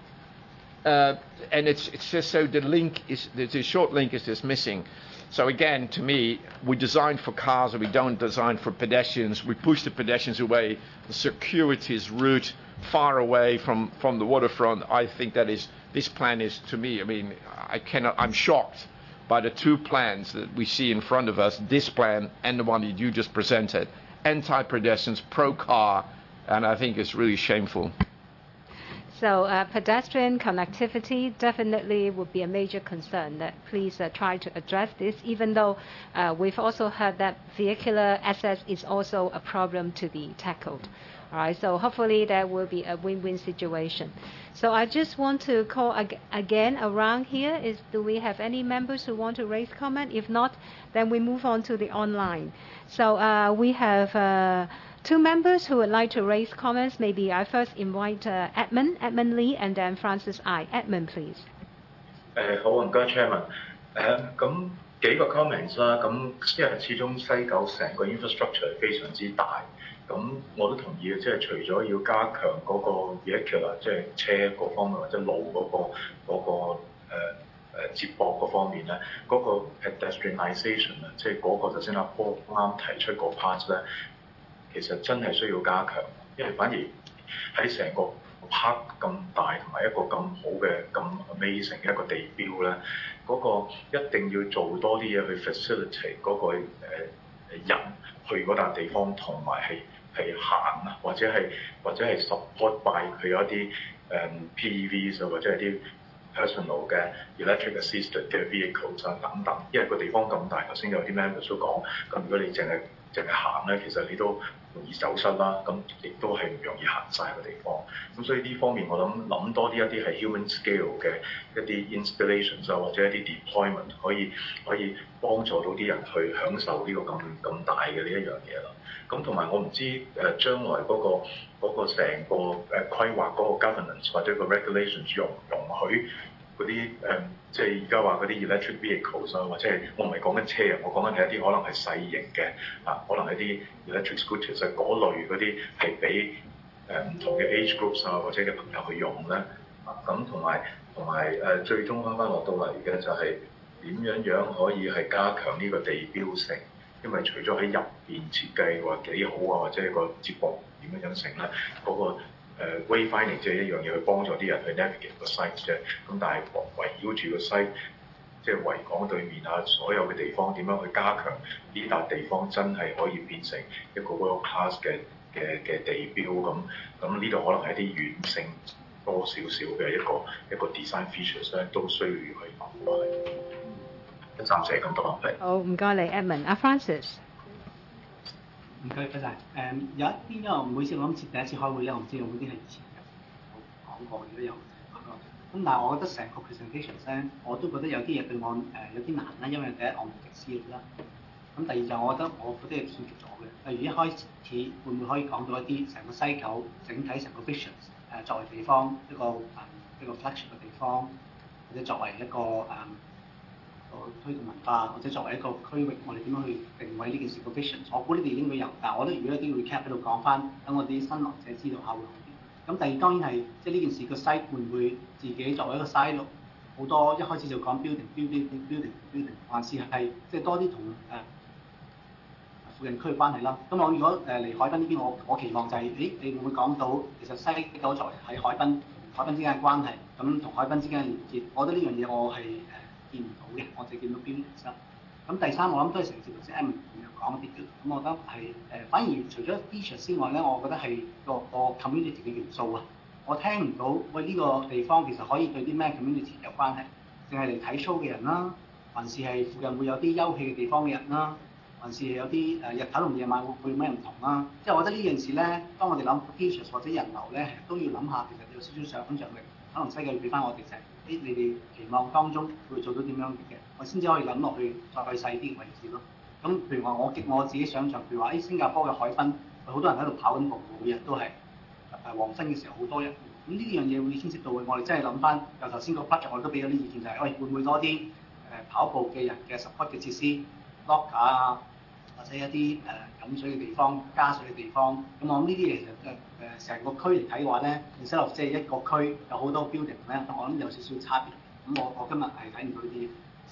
Speaker 6: uh, and it's it's just so the link is the, the short link is just missing. So again, to me, we design for cars and we don't design for pedestrians. We push the pedestrians away. The circuitous route far away from, from the waterfront. I think that is, this plan is, to me, I mean, I cannot, I'm shocked by the two plans that we see in front of us, this plan and the one that you just presented. Anti-pedestrians, pro-car, and I think it's really shameful.
Speaker 1: So uh, pedestrian connectivity definitely would be a major concern. That please uh, try to address this, even though uh, we've also heard that vehicular access is also a problem to be tackled. All right, so hopefully there will be a win-win situation. So I just want to call ag again around here. Is do we have any members who want to raise comment? If not, then we move on to the online. So uh, we have uh, two members who would like to raise comments. Maybe I first invite uh, Edmund, Edmund Lee, and then Francis I. Edmund, please.
Speaker 7: 誒好啊，唔該 Chairman。誒咁幾個 comments 啦，咁因為始終西九成個 infrastructure 非常之大。咁我都同意嘅，即係除咗要加強嗰個 vehicular， 即係車嗰方面或者路嗰、個嗰、個誒誒、呃、接駁嗰方面咧，嗰、個 pedestrianisation 啊，即係嗰個頭先阿 Paul 啱提出個 part 咧，其實真係需要加強，因為反而喺成個 park 咁大同埋一個咁好嘅咁 amazing 嘅一個地標咧，嗰、個一定要做多啲嘢去 facilitate 嗰、個誒、呃、人去嗰笪地方，同埋係。係行啊，或者係或者係 support by 佢有一啲誒 P E Vs 啊，或者係啲 personal 嘅 electric assisted 嘅 vehicles 啊等等。因為個地方咁大，頭先有啲 members 都講，咁如果你淨係淨係行咧，其實你都容易走失啦，咁亦都係唔容易行晒個地方。咁所以呢方面我諗諗多啲一啲係 human scale 嘅一啲 installations 啊，或者一啲 deployment 可以可以幫助到啲人去享受呢個咁咁大嘅呢一樣嘢啦。咁同埋我唔知誒、呃、將來嗰、嗰個嗰成、嗰個誒、呃、規劃嗰個 governance 或者個 regulations 容容許嗰啲誒，即係而家話嗰啲 electric vehicles 啊，或者係我唔係講緊車啊，我講緊係一啲可能係細型嘅啊，可能係啲 electric scooters 啊嗰類嗰啲係俾誒唔同嘅 age groups 啊或者嘅朋友去用咧啊，咁同埋同埋誒最終翻翻落到嚟嘅就係點樣樣可以係加強呢個地標性。因為除咗喺入邊設計話幾好啊，或者個接駁點樣樣成咧，嗰、那個誒、呃、wayfinding 即係一樣嘢去幫助啲人去 navigate 個 site 啫。咁但係圍繞住個 site， 即係維港對面啊，所有嘅地方點樣去加強呢笪地方真係可以變成一個 world class 嘅嘅嘅地標咁。咁呢度可能係啲軟性多少少嘅一個一個 design features 咧，都需要去諗。 暫時係咁多。係。
Speaker 1: 好，唔該你 Edmund。阿 Francis。
Speaker 8: 唔該，多謝。誒有一啲因為每次我諗次第一次開會咧，我唔知道嗰啲係以前有講過，如果有講過。咁但係我覺得成個 presentation 咧，我都覺得有啲嘢對我誒、呃、有啲難啦，因為第一我唔識資料啦。咁第二就我覺得我覺得係欠缺咗嘅。例如一開始會唔會可以講到一啲成個西九整體成個 vision 誒、呃、作為地方一個誒、嗯、一個 flagship 嘅地方，或者作為一個誒。嗯推動文化，或者作為一個區域，我哋點樣去定位呢件事個 vision？ 我估呢啲應該有，但係我覺得如果一啲 recap 喺度講翻，等我啲新來者知道下會好啲。咁第二當然係即係呢件事個 site 會唔會自己作為一個 site 好多一開始就講 building building building building， 還是係即係多啲同誒附近區嘅關係啦。咁我如果誒嚟海濱呢邊，我我期望就係、是，誒你會唔會講到其實西九作為喺海濱海濱之間嘅關係，咁同海濱之間嘅連結？我覺得呢樣嘢我係誒。見唔到嘅，我淨係見到 buildings 啦。咁第三，我諗都係承接頭先 Emily 講一啲嘅。咁我覺得係誒，反而除咗 feature 之外咧，我覺得係個個 community 嘅元素啊。我聽唔到喂呢個地方其實可以對啲咩 community 有關係，淨係嚟睇 show 嘅人啦，還是係附近會有啲休憩嘅地方嘅人啦，還是有啲誒日頭同夜晚會會有咩唔同啦？即係我覺得呢件事咧，當我哋諗 feature 或者人流咧，都要諗下其實有少少想像力，可能西九要俾翻我哋成。啲你哋期望當中會做到點樣嘅，我先至可以諗落去再細啲嘅位置咯。咁譬如話我我自己想像，譬如話誒新加坡嘅海濱，好多人喺度跑緊步，每日都係誒黃昏嘅時候好多人。咁呢樣嘢會牽涉到嘅，我哋真係諗翻由頭先個 budget，我哋都俾咗啲意見，就係、是、喂會唔會多啲誒跑步嘅人嘅 support 嘅設施 locker 啊，或者一啲誒飲水嘅地方、加水嘅地方。咁我諗呢啲嘢其實誒。誒成個區嚟睇嘅話咧，然之後即係一個區有好多 building 咧，我諗有少少差別。咁我我今日係睇唔到呢啲。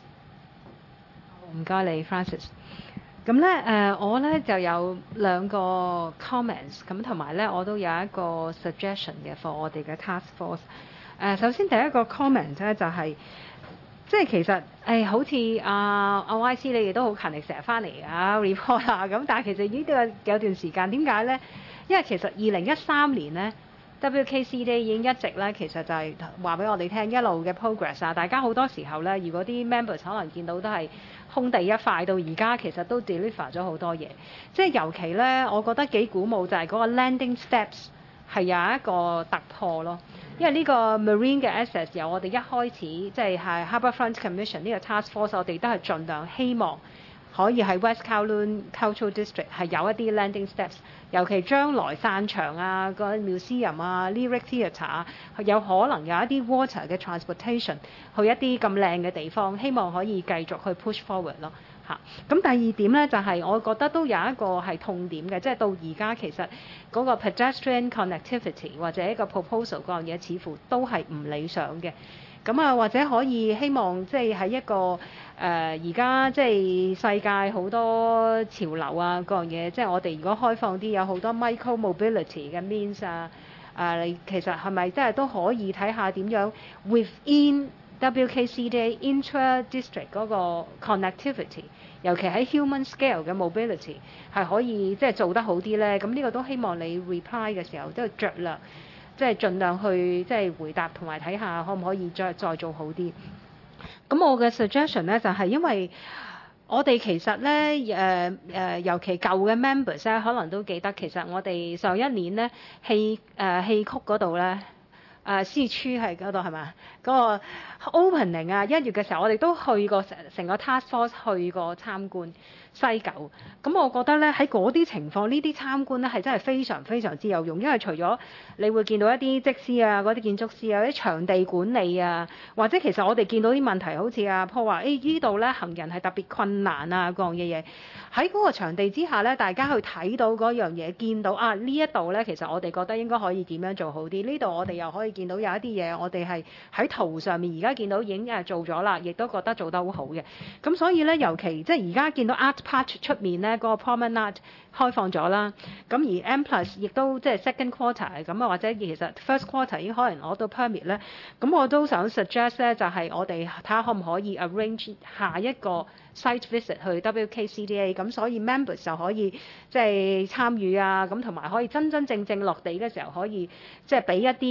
Speaker 1: 唔該你 Francis。咁咧誒，我咧就有兩個 comments，咁同埋咧我都有一個 suggestion 嘅 for 我哋嘅 task force。誒、呃，首先第一個 comment 咧就係、是，即係其實誒、哎、好似阿阿 Y C 你哋都好勤力成日翻嚟啊 report 啊，咁但係其實已經都有有段時間，點解咧？因為其實二零一三年咧 W K C D 已經一直咧，其實就係話俾我哋聽一路嘅 progress 啊。大家好多時候咧，如果啲 members 可能見到都係空地一塊，到而家其實都 deliver 咗好多嘢。即係尤其咧，我覺得幾鼓舞就係嗰個 landing steps 係有一個突破咯。因為呢個 marine 嘅 access 由我哋一開始即係係 Harbourfront Commission 呢個 task force，我哋都係盡量希望可以喺 West Kowloon Cultural District 係有一啲 landing steps，尤其將來散場啊、個 museum 啊、lyric theatre 啊，有可能有一啲 water 嘅 transportation 去一啲咁靚嘅地方，希望可以繼續去 push forward 咯嚇。咁第二點咧就係、是、我覺得都有一個係痛點嘅，即係到而家其實嗰個 pedestrian connectivity 或者一個 proposal 嗰樣嘢似乎都係唔理想嘅。咁啊，或者可以希望即係喺一個誒而家即係世界好多潮流啊嗰樣嘢，即係我哋如果開放啲，有好多 micro mobility 嘅 means 啊，誒、呃、其實係咪即係都可以睇下點樣 within W K C D intra district 嗰個 connectivity， 尤其喺 human scale 嘅 mobility 係可以即係做得好啲咧。咁呢個都希望你 reply 嘅時候都係着量。即係盡量去即係回答同埋睇下可唔可以再再做好啲。咁我嘅 suggestion 咧就係、是、因為我哋其實咧誒誒，尤其舊嘅 members 咧，可能都記得其實我哋上一年咧戲誒、呃、戲曲嗰度咧誒師處係嗰度係嘛？嗰、那個 opening 啊，一月嘅時候我哋都去過成成個 task force 去過參觀西九。咁我覺得咧喺嗰啲情況，呢啲參觀咧係真係非常非常之有用，因為除咗你會見到一啲則師啊、嗰啲建築師啊、啲場地管理啊，或者其實我哋見到啲問題，好似阿 Paul 話，誒呢度咧行人係特別困難啊嗰樣嘢嘢，喺嗰個場地之下咧，大家去睇到嗰樣嘢，見到啊呢一度咧，其實我哋覺得應該可以點樣做好啲。呢度我哋又可以見到有一啲嘢，我哋係喺圖上面而家見到已經誒做咗啦，亦都覺得做得好好嘅。咁所以咧，尤其即係而家見到 Art Park 出面咧嗰個 Promenade 開放咗啦，咁而 M Plus 亦都即係 second quarter 咁啊，或者其實 first quarter 已經可能攞到 permit 咧，咁我都想 suggest 咧，就係我哋睇下可唔可以 arrange 下一個 site visit 去 W K C D A， 咁所以 members 就可以即係參與啊，咁同埋可以真真正正落地嘅時候可以即係俾一啲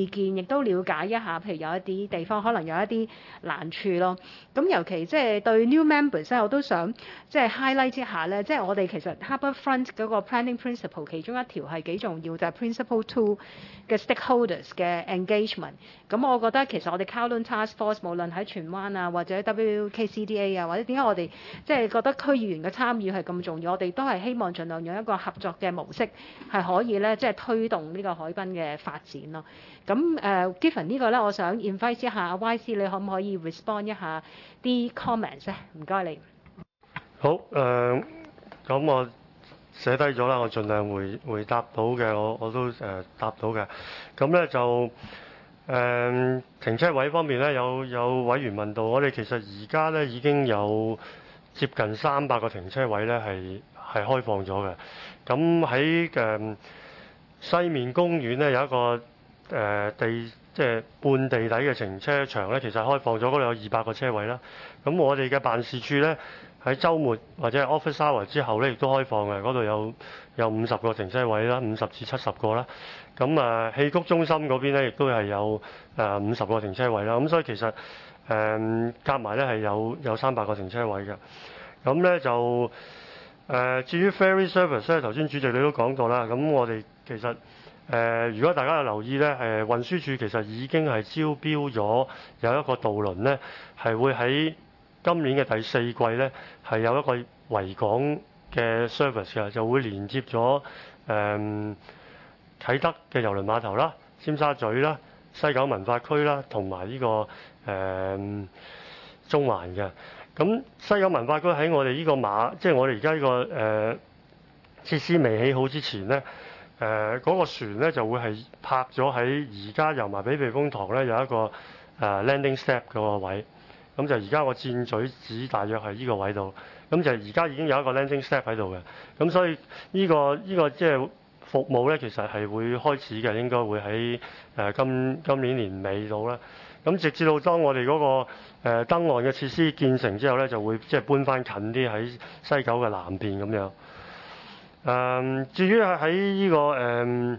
Speaker 1: 意見，亦都了解一下，譬如有一啲地方可能有一啲難處咯。咁尤其即係對 new members 咧，我都想即係 highlight 之下咧，即係我哋其實 Harbourfront 嗰個 planning principle 其中一條係幾重要，就係 principle two 嘅 stakeholders 嘅 engagement。咁我覺得其實我哋 Kowloon Task Force 無論喺荃灣啊，或者 W K C D A 啊，或者點解我哋即係覺得區議員嘅參與係咁重要，我哋都係希望盡量用一個合作嘅模式係可以咧，即係推動呢個海濱嘅發展咯。咁誒、uh, given 呢個咧，我想 invite 一下阿 Y C， 你可唔可以 respond 一下啲 comments 咧？唔該你。
Speaker 3: 好誒，咁、呃、我寫低咗啦，我盡量回回答到嘅，我我都誒、呃、答到嘅。咁咧就誒、呃、停車位方面咧，有有委員問到，我哋其實而家咧已經有接近三百個停車位咧係係開放咗嘅。咁喺誒西面公園咧有一個誒、呃、地即係半地底嘅停車場咧，其實開放咗，嗰度有二百個車位啦。咁我哋嘅辦事處咧喺週末或者係 office hour 之後咧，亦都開放嘅，嗰度有有五十個停車位啦，五十至七十個啦。咁啊，戲谷中心嗰邊咧，亦都係有誒五十個停車位啦。咁所以其實誒夾埋咧係有有三百個停車位嘅。咁咧就誒、呃、至於 ferry service 咧，頭先主席你都講過啦。咁我哋其實誒、呃、如果大家有留意咧，誒運輸署其實已經係招標咗有一個渡輪咧，係會喺今年嘅第四季咧係有一個維港嘅 service 嘅，就會連接咗誒、呃、啟德嘅郵輪碼頭啦、尖沙咀啦、西九文化區啦，同埋呢個誒、呃、中環嘅。咁西九文化區喺我哋呢個碼，即係我哋而家呢個誒、呃、設施未起好之前咧，誒、呃、嗰、那個船咧就會係泊咗喺而家油麻地避風塘咧有一個誒、呃、landing step 嗰個位。咁就而家我箭嘴指大約係呢個位度，咁就而家已經有一個 landing step 喺度嘅，咁所以呢、呢個呢、呢個即係服務咧，其實係會開始嘅，應該會喺誒、呃、今今年年尾到啦。咁直至到當我哋嗰、嗰個誒、呃、登岸嘅設施建成之後咧，就會即係搬翻近啲喺西九嘅南邊咁樣。誒、呃，至於喺呢個誒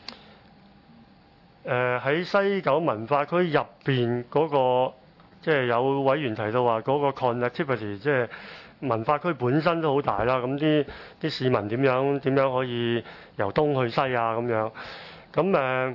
Speaker 3: 誒喺西九文化區入邊嗰個。即係有委員提到話嗰個 connectivity， 即係文化區本身都好大啦。咁啲啲市民點樣點樣可以由東去西啊？咁樣咁誒、呃，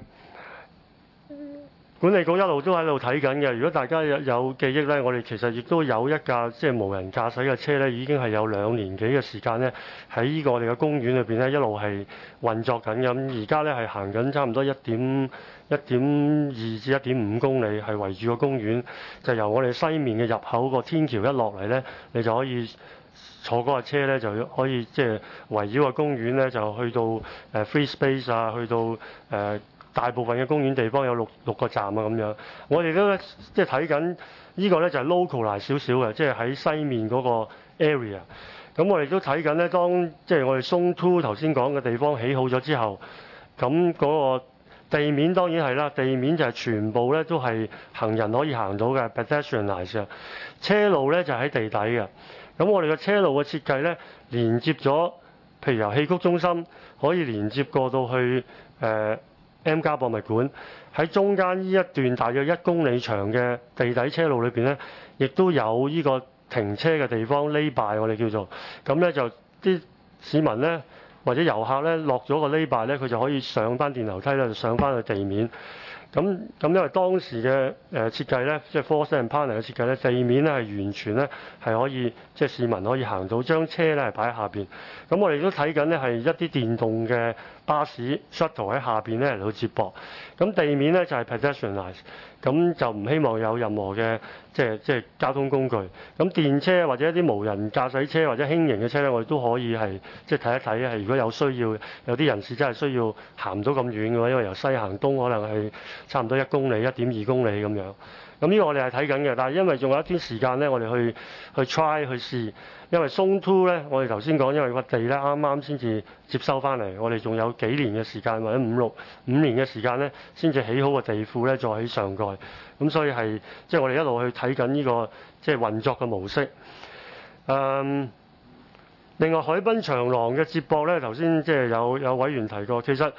Speaker 3: 管理局一路都喺度睇緊嘅。如果大家有有記憶咧，我哋其實亦都有一架即係無人駕駛嘅車咧，已經係有兩年幾嘅時間咧，喺呢個我哋嘅公園裏邊咧一路係運作緊嘅。咁而家咧係行緊差唔多一點。一點二至一點五公里係圍住個公園，就由我哋西面嘅入口個天橋一落嚟咧，你就可以坐嗰架車咧，就可以即係圍繞個公園咧，就去到誒 free space 啊，去到誒、呃、大部分嘅公園地方有六六個站啊咁樣。我哋都即係睇緊呢個咧就係 localize 少少嘅，即係喺西面嗰個 area。咁我哋都睇緊咧，當即係我哋 Zone Two 頭先講嘅地方起好咗之後，咁嗰、那個。地面當然係啦，地面就係全部咧都係行人可以行到嘅 pedestrianised， 車路咧就喺地底嘅。咁我哋嘅車路嘅設計咧，連接咗，譬如由戲谷中心可以連接過到去誒、呃、M+ 博物館，喺中間呢一段大約一公里長嘅地底車路裏邊咧，亦都有呢個停車嘅地方 lay by 我哋叫做，咁咧就啲市民咧。或者遊客咧落咗個 lay-by 咧，佢就可以上翻電樓梯咧，就上翻去地面。咁咁因為當時嘅誒設計咧，即係 Force and Partner 嘅設計咧，地面咧係完全咧係可以即係市民可以行到，將車咧係擺喺下邊。咁我哋都睇緊咧係一啲電動嘅巴士 shuttle 喺下邊咧嚟到接駁。咁地面咧就係 pedestrianised，咁就唔希望有任何嘅即係即係交通工具。咁電車或者一啲無人駕駛車或者輕型嘅車咧，我哋都可以係即係睇一睇係如果有需要，有啲人士真係需要行唔到咁遠嘅話，因為由西行東可能係差唔多一公里、一點二公里咁樣。咁呢個我哋係睇緊嘅，但係因為仲有一段時間咧，我哋去去 try 去試。因為 Zone Two 咧，我哋頭先講，因為個地咧啱啱先至接收翻嚟，我哋仲有幾年嘅時間或者五六五年嘅時間咧，先至起好個地庫咧，再起上蓋。咁所以係即係我哋一路去睇緊呢個即係運作嘅模式。嗯，另外海濱長廊嘅接駁咧，頭先即係有有委員提過，其實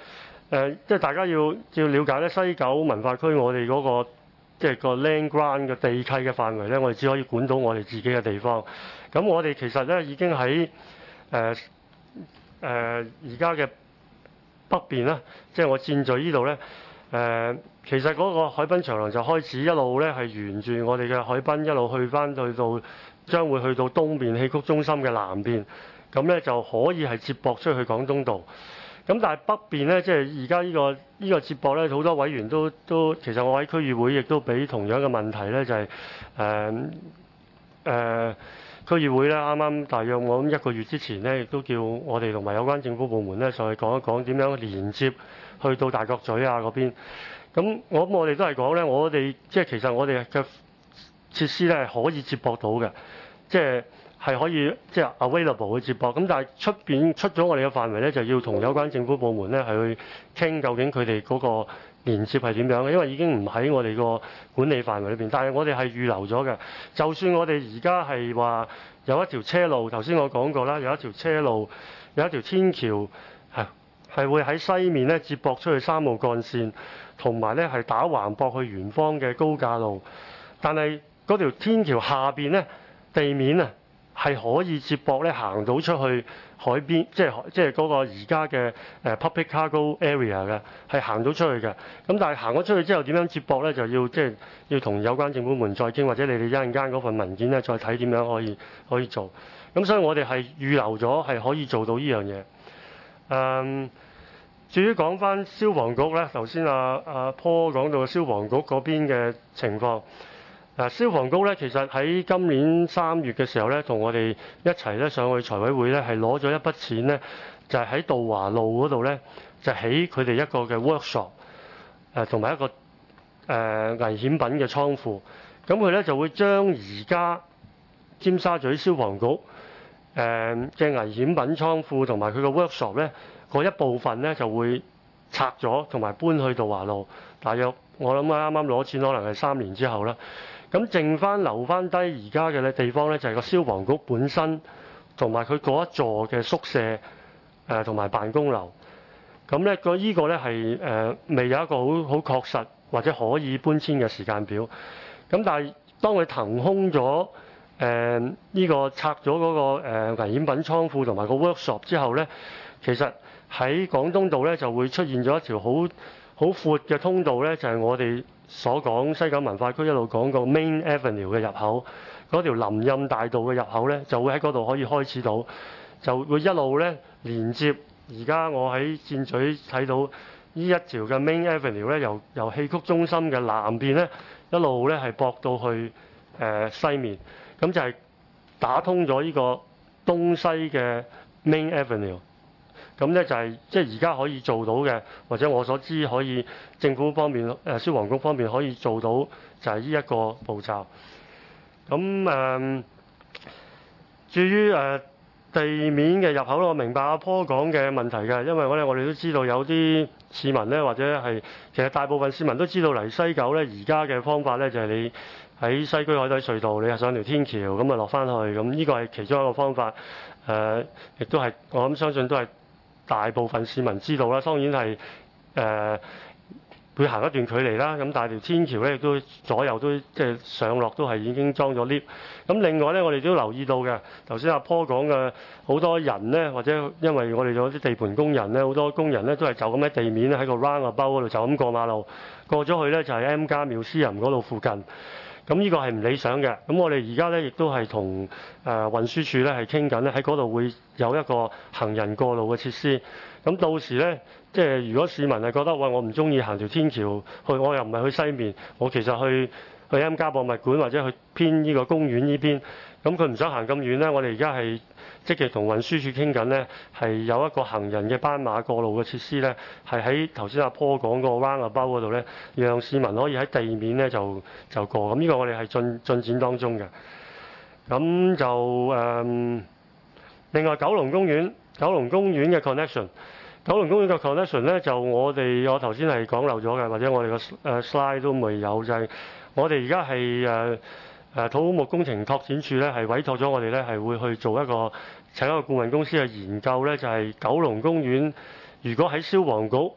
Speaker 3: 誒，即係大家要要了解咧，西九文化區我哋嗰個即係個 land grant 嘅地契嘅範圍咧，我哋只可以管到我哋自己嘅地方。咁我哋其實咧已經喺誒誒而家嘅北邊啦，即係我箭嘴呢度咧，誒、呃、其實嗰個海濱長廊就開始一路咧係沿住我哋嘅海濱一路去翻去到將會去到東邊戲曲中心嘅南邊，咁咧就可以係接駁出去廣東道。咁但係北邊咧，即係而家呢個呢、呢個接駁咧，好多委員都都其實我喺區議會亦都俾同樣嘅問題咧，就係誒誒區議會咧，啱啱大約我諗一個月之前咧，亦都叫我哋同埋有關政府部門咧，上去講一講點樣連接去到大角咀啊嗰邊。咁我諗我哋都係講咧，我哋即係其實我哋嘅設施咧係可以接駁到嘅，即係。係可以即係 available 去接駁，咁但係出邊出咗我哋嘅範圍咧，就要同有關政府部門咧係去傾究竟佢哋嗰個連接係點樣嘅，因為已經唔喺我哋個管理範圍裏邊。但係我哋係預留咗嘅，就算我哋而家係話有一條車路，頭先我講過啦，有一條車路，有一條天橋係係會喺西面咧接駁出去三號幹線，同埋咧係打橫駁去元芳嘅高架路。但係嗰條天橋下邊咧地面啊，係可以接駁咧行到出去海邊，即係即係嗰個而家嘅誒 public cargo area 嘅，係行到出去嘅。咁但係行咗出去之後點樣接駁咧，就要即係要同有關政府部門再傾，或者你哋一陣間嗰份文件咧再睇點樣可以可以做。咁所以我哋係預留咗係可以做到呢樣嘢。誒，至於講翻消防局咧，頭先阿阿 Paul 講到消防局嗰邊嘅情況。嗱，消防局咧，其實喺今年三月嘅時候咧，同我哋一齊咧上去財委會咧，係攞咗一筆錢咧，就係喺道華路嗰度咧，就起佢哋一個嘅 workshop，誒同埋一個誒、呃、危險品嘅倉庫。咁佢咧就會將而家尖沙咀消防局誒嘅、呃、危險品倉庫同埋佢個 workshop 咧，嗰一部分咧就會拆咗，同埋搬去道華路。大約我諗啱啱攞錢，可能係三年之後啦。咁剩翻留翻低而家嘅咧地方咧，就係個消防局本身同埋佢嗰一座嘅宿舍誒同埋辦公樓。咁咧個依個咧係誒未有一個好好確實或者可以搬遷嘅時間表。咁但係當佢騰空咗誒呢個拆咗嗰個誒危險品倉庫同埋個 workshop 之後咧，其實喺廣東道咧就會出現咗一條好好闊嘅通道咧，就係我哋所講西九文化區一路講個 Main Avenue 嘅入口，嗰條林蔭大道嘅入口咧，就會喺嗰度可以開始到，就會一路咧連接。而家我喺箭咀睇到呢一條嘅 Main Avenue 咧，由由戲曲中心嘅南邊咧，一路咧係駁到去誒、呃、西面，咁就係打通咗呢個東西嘅 Main Avenue。咁咧就係即係而家可以做到嘅，或者我所知可以政府方面誒消防局方面可以做到，就係呢一個步驟。咁誒、呃，至於誒、呃、地面嘅入口咧，我明白阿 Paul 講嘅問題嘅，因為我哋我哋都知道有啲市民咧，或者係其實大部分市民都知道嚟西九咧，而家嘅方法咧就係你喺西區海底隧道，你係上條天橋咁啊落翻去，咁呢個係其中一個方法。誒、呃，亦都係我諗相信都係大部分市民知道啦，當然係誒、呃、會行一段距離啦。咁但係條天橋咧亦都左右都即係上落都係已經裝咗 lift。咁另外咧，我哋都留意到嘅，頭先阿 Paul 講嘅好多人咧，或者因為我哋有啲地盤工人咧，好多工人咧都係就咁喺地面喺個 roundabout 嗰度就咁過馬路，過咗去咧就係 M+ Museum 嗰度附近。咁呢個係唔理想嘅。咁我哋而家咧亦都係同誒運輸署咧係傾緊咧，喺嗰度會有一個行人過路嘅設施。咁到時咧，即係如果市民係覺得喂，我唔中意行條天橋去，我又唔係去西面，我其實去去 M+ 博物館或者去偏呢個公園呢邊，咁佢唔想行咁遠咧，我哋而家係積極同運輸署傾緊咧，係有一個行人嘅斑馬過路嘅設施咧，係喺頭先阿 Paul 講個 roundabout 嗰度咧，讓市民可以喺地面咧就就過。咁呢個我哋係進進展當中嘅。咁就誒、嗯，另外九龍公園，九龍公園嘅 connection， 九龍公園嘅 connection 咧，就我哋我頭先係講漏咗嘅，或者我哋個誒 slide 都未有，就係、是、我哋而家係誒。誒土木工程拓展署咧係委託咗我哋咧係會去做一個請一個顧問公司去研究咧，就係九龍公園如果喺消防局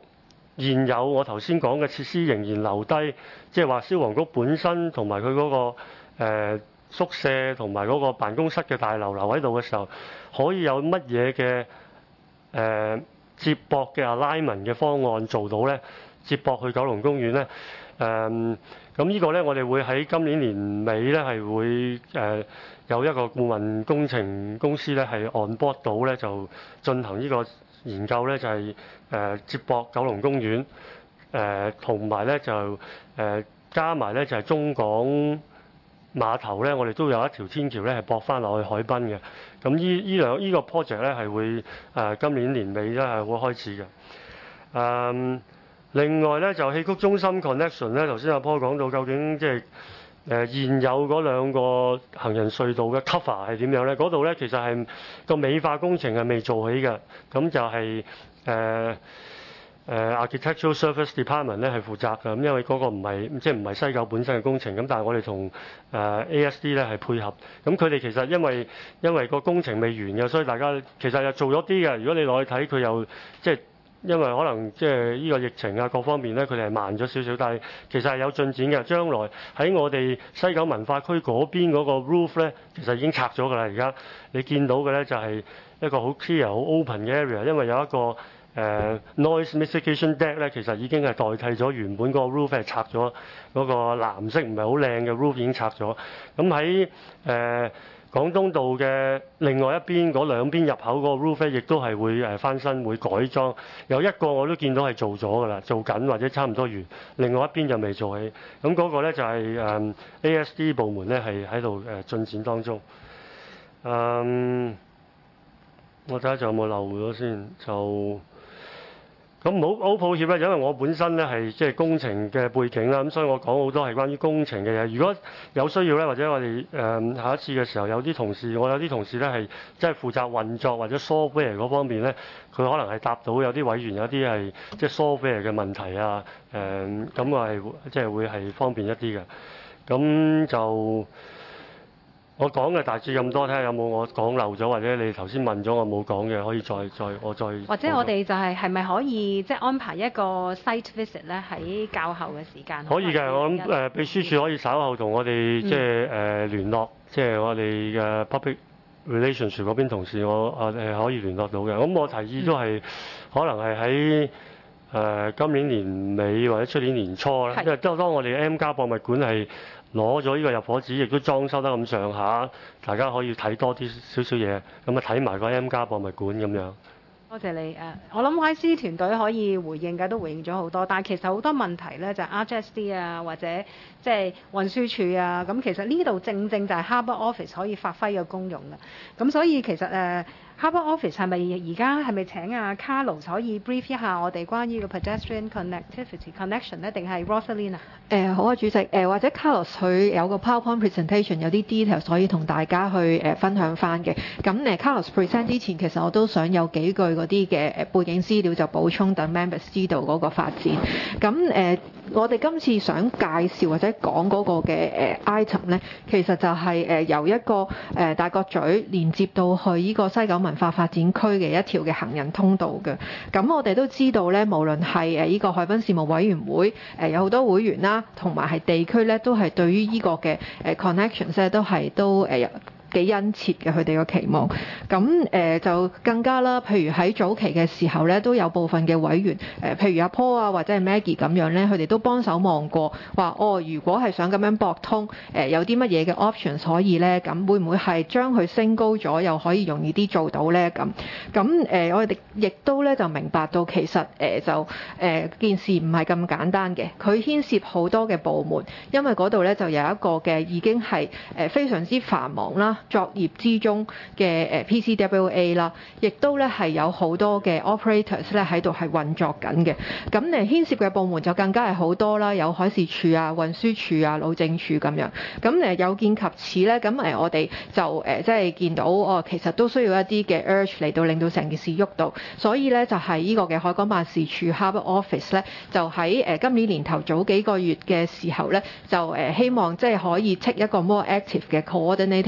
Speaker 3: 現有我頭先講嘅設施仍然留低，即係話消防局本身同埋佢嗰個、呃、宿舍同埋嗰個辦公室嘅大樓留喺度嘅時候，可以有乜嘢嘅誒接駁嘅 alignment 嘅方案做到咧？接駁去九龍公園咧？誒咁呢個咧，我哋會喺今年年尾咧係會誒、呃、有一個顧問工程公司咧係 on board 到咧，就進行呢個研究咧，就係、是、誒、呃、接駁九龍公園誒同埋咧就誒、呃、加埋咧就係、是、中港碼頭咧，我哋都有一條天橋咧係駁翻落去海濱嘅。咁依依兩依個 project 咧係會誒、呃、今年年尾咧係會開始嘅。誒、呃。另外咧就戲曲中心 connection 咧，頭先阿 Paul 講到究竟即係誒現有嗰兩個行人隧道嘅 cover 係點樣咧？嗰度咧其實係個美化工程係未做起嘅，咁就係誒誒 architectural service department 咧係負責嘅，咁因為嗰個唔係即係唔係西九本身嘅工程，咁但係我哋同誒 A S D 咧係配合，咁佢哋其實因為因為個工程未完嘅，所以大家其實又做咗啲嘅。如果你落去睇，佢又即係。因為可能即係呢個疫情啊各方面咧，佢哋係慢咗少少，但係其實係有進展嘅。將來喺我哋西九文化區嗰邊嗰個 roof 咧，其實已經拆咗㗎啦。而家你見到嘅咧就係一個好 clear、好 open 嘅 area，因為有一個誒、呃、noise mitigation deck 咧，其實已經係代替咗原本個 roof 係拆咗嗰個藍色唔係好靚嘅 roof 已經拆咗。咁喺誒廣東道嘅另外一邊嗰兩邊入口嗰個 roof 咧，亦都係會誒翻新會改裝。有一個我都見到係做咗㗎啦，做緊或者差唔多完。另外一邊就未做起。咁嗰個咧就係誒 A S D 部門咧係喺度誒進展當中。嗯，我睇下仲有冇漏咗先就。咁好好抱歉啦，因為我本身咧係即係工程嘅背景啦，咁所以我講好多係關於工程嘅嘢。如果有需要咧，或者我哋誒、呃、下一次嘅時候有啲同事，我有啲同事咧係即係負責運作或者 software 嗰方面咧，佢可能係答到有啲委員有啲係即係 software 嘅問題啊，誒咁我係即係會係方便一啲嘅。咁就我講嘅大致咁多，睇下有冇我講漏咗，或者你頭先問咗我冇講嘅，可以再再我再
Speaker 1: 或者我哋就係係咪可以即係安排一個 site visit 咧喺較後嘅時間？
Speaker 3: 可以嘅，我諗誒、呃、秘書處可以稍後同我哋、嗯、即係誒、呃、聯絡，即係我哋嘅 public relations 嗰邊同事，我誒、呃、可以聯絡到嘅。咁我提議都係、嗯、可能係喺誒今年年尾或者出年年初啦，因為當當我哋 M+ 博物館係攞咗呢個入伙紙，亦都裝修得咁上下，大家可以睇多啲少少嘢，咁啊睇埋個 M+ 博物館咁樣。
Speaker 1: 多謝你誒，我諗 Y C 團隊可以回應嘅都回應咗好多，但係其實好多問題咧就係 R G S D 啊或者即係運輸署啊，咁其實呢度正正就係 Harbour Office 可以發揮嘅功用嘅，咁所以其實誒。Harbour Office 係咪而家係咪請阿 Carlos 可以 brief 一下我哋關於個 pedestrian connectivity connection 咧，定係 Rosaline 啊？
Speaker 9: 誒、呃、好啊，主席誒、呃、或者 Carlos 佢有個 PowerPoint presentation 有啲 details 可以同大家去誒、呃、分享翻嘅。咁誒、呃、Carlos present 之前，其實我都想有幾句嗰啲嘅誒背景資料就補充，等 members 知道嗰個發展。咁誒、呃、我哋今次想介紹或者講嗰個嘅誒、呃、item 咧，其實就係、是、誒、呃、由一個誒、呃、大角咀連接到去呢個西九文化發展區嘅一條嘅行人通道嘅。咁我哋都知道咧，無論係誒呢個海濱事務委員會誒、呃、有好多會員啦，同埋係地區咧，都係對於呢個嘅誒 connections 咧，都係都誒幾殷切嘅佢哋嘅期望。咁誒、呃、就更加啦，譬如喺早期嘅時候咧，都有部分嘅委員誒、呃，譬如阿 Paul 啊或者係 Maggie 咁樣咧，佢哋都幫手望過，話哦，如果係想咁樣駁通，誒、呃、有啲乜嘢嘅 options 可以咧，咁會唔會係將佢升高咗，又可以容易啲做到咧？咁咁誒，我哋亦都咧就明白到其實誒、呃、就誒、呃、件事唔係咁簡單嘅，佢牽涉好多嘅部門，因為嗰度咧就有一個嘅已經係誒非常之繁忙啦。作業之中嘅誒 P C W A 啦，亦都咧係有好多嘅 operators 咧喺度係運作緊嘅。咁誒牽涉嘅部門就更加係好多啦，有海事處啊、運輸署啊、路政署咁樣。咁誒有見及此咧，咁誒我哋就誒即係見到哦，其實都需要一啲嘅 urge 嚟到令到成件事喐到。所以咧就係呢個嘅海港辦事處 Harbour Office 咧，就喺誒今年年頭早幾個月嘅時候咧，就誒希望即係可以 take 一個 more active 嘅 coordinating role。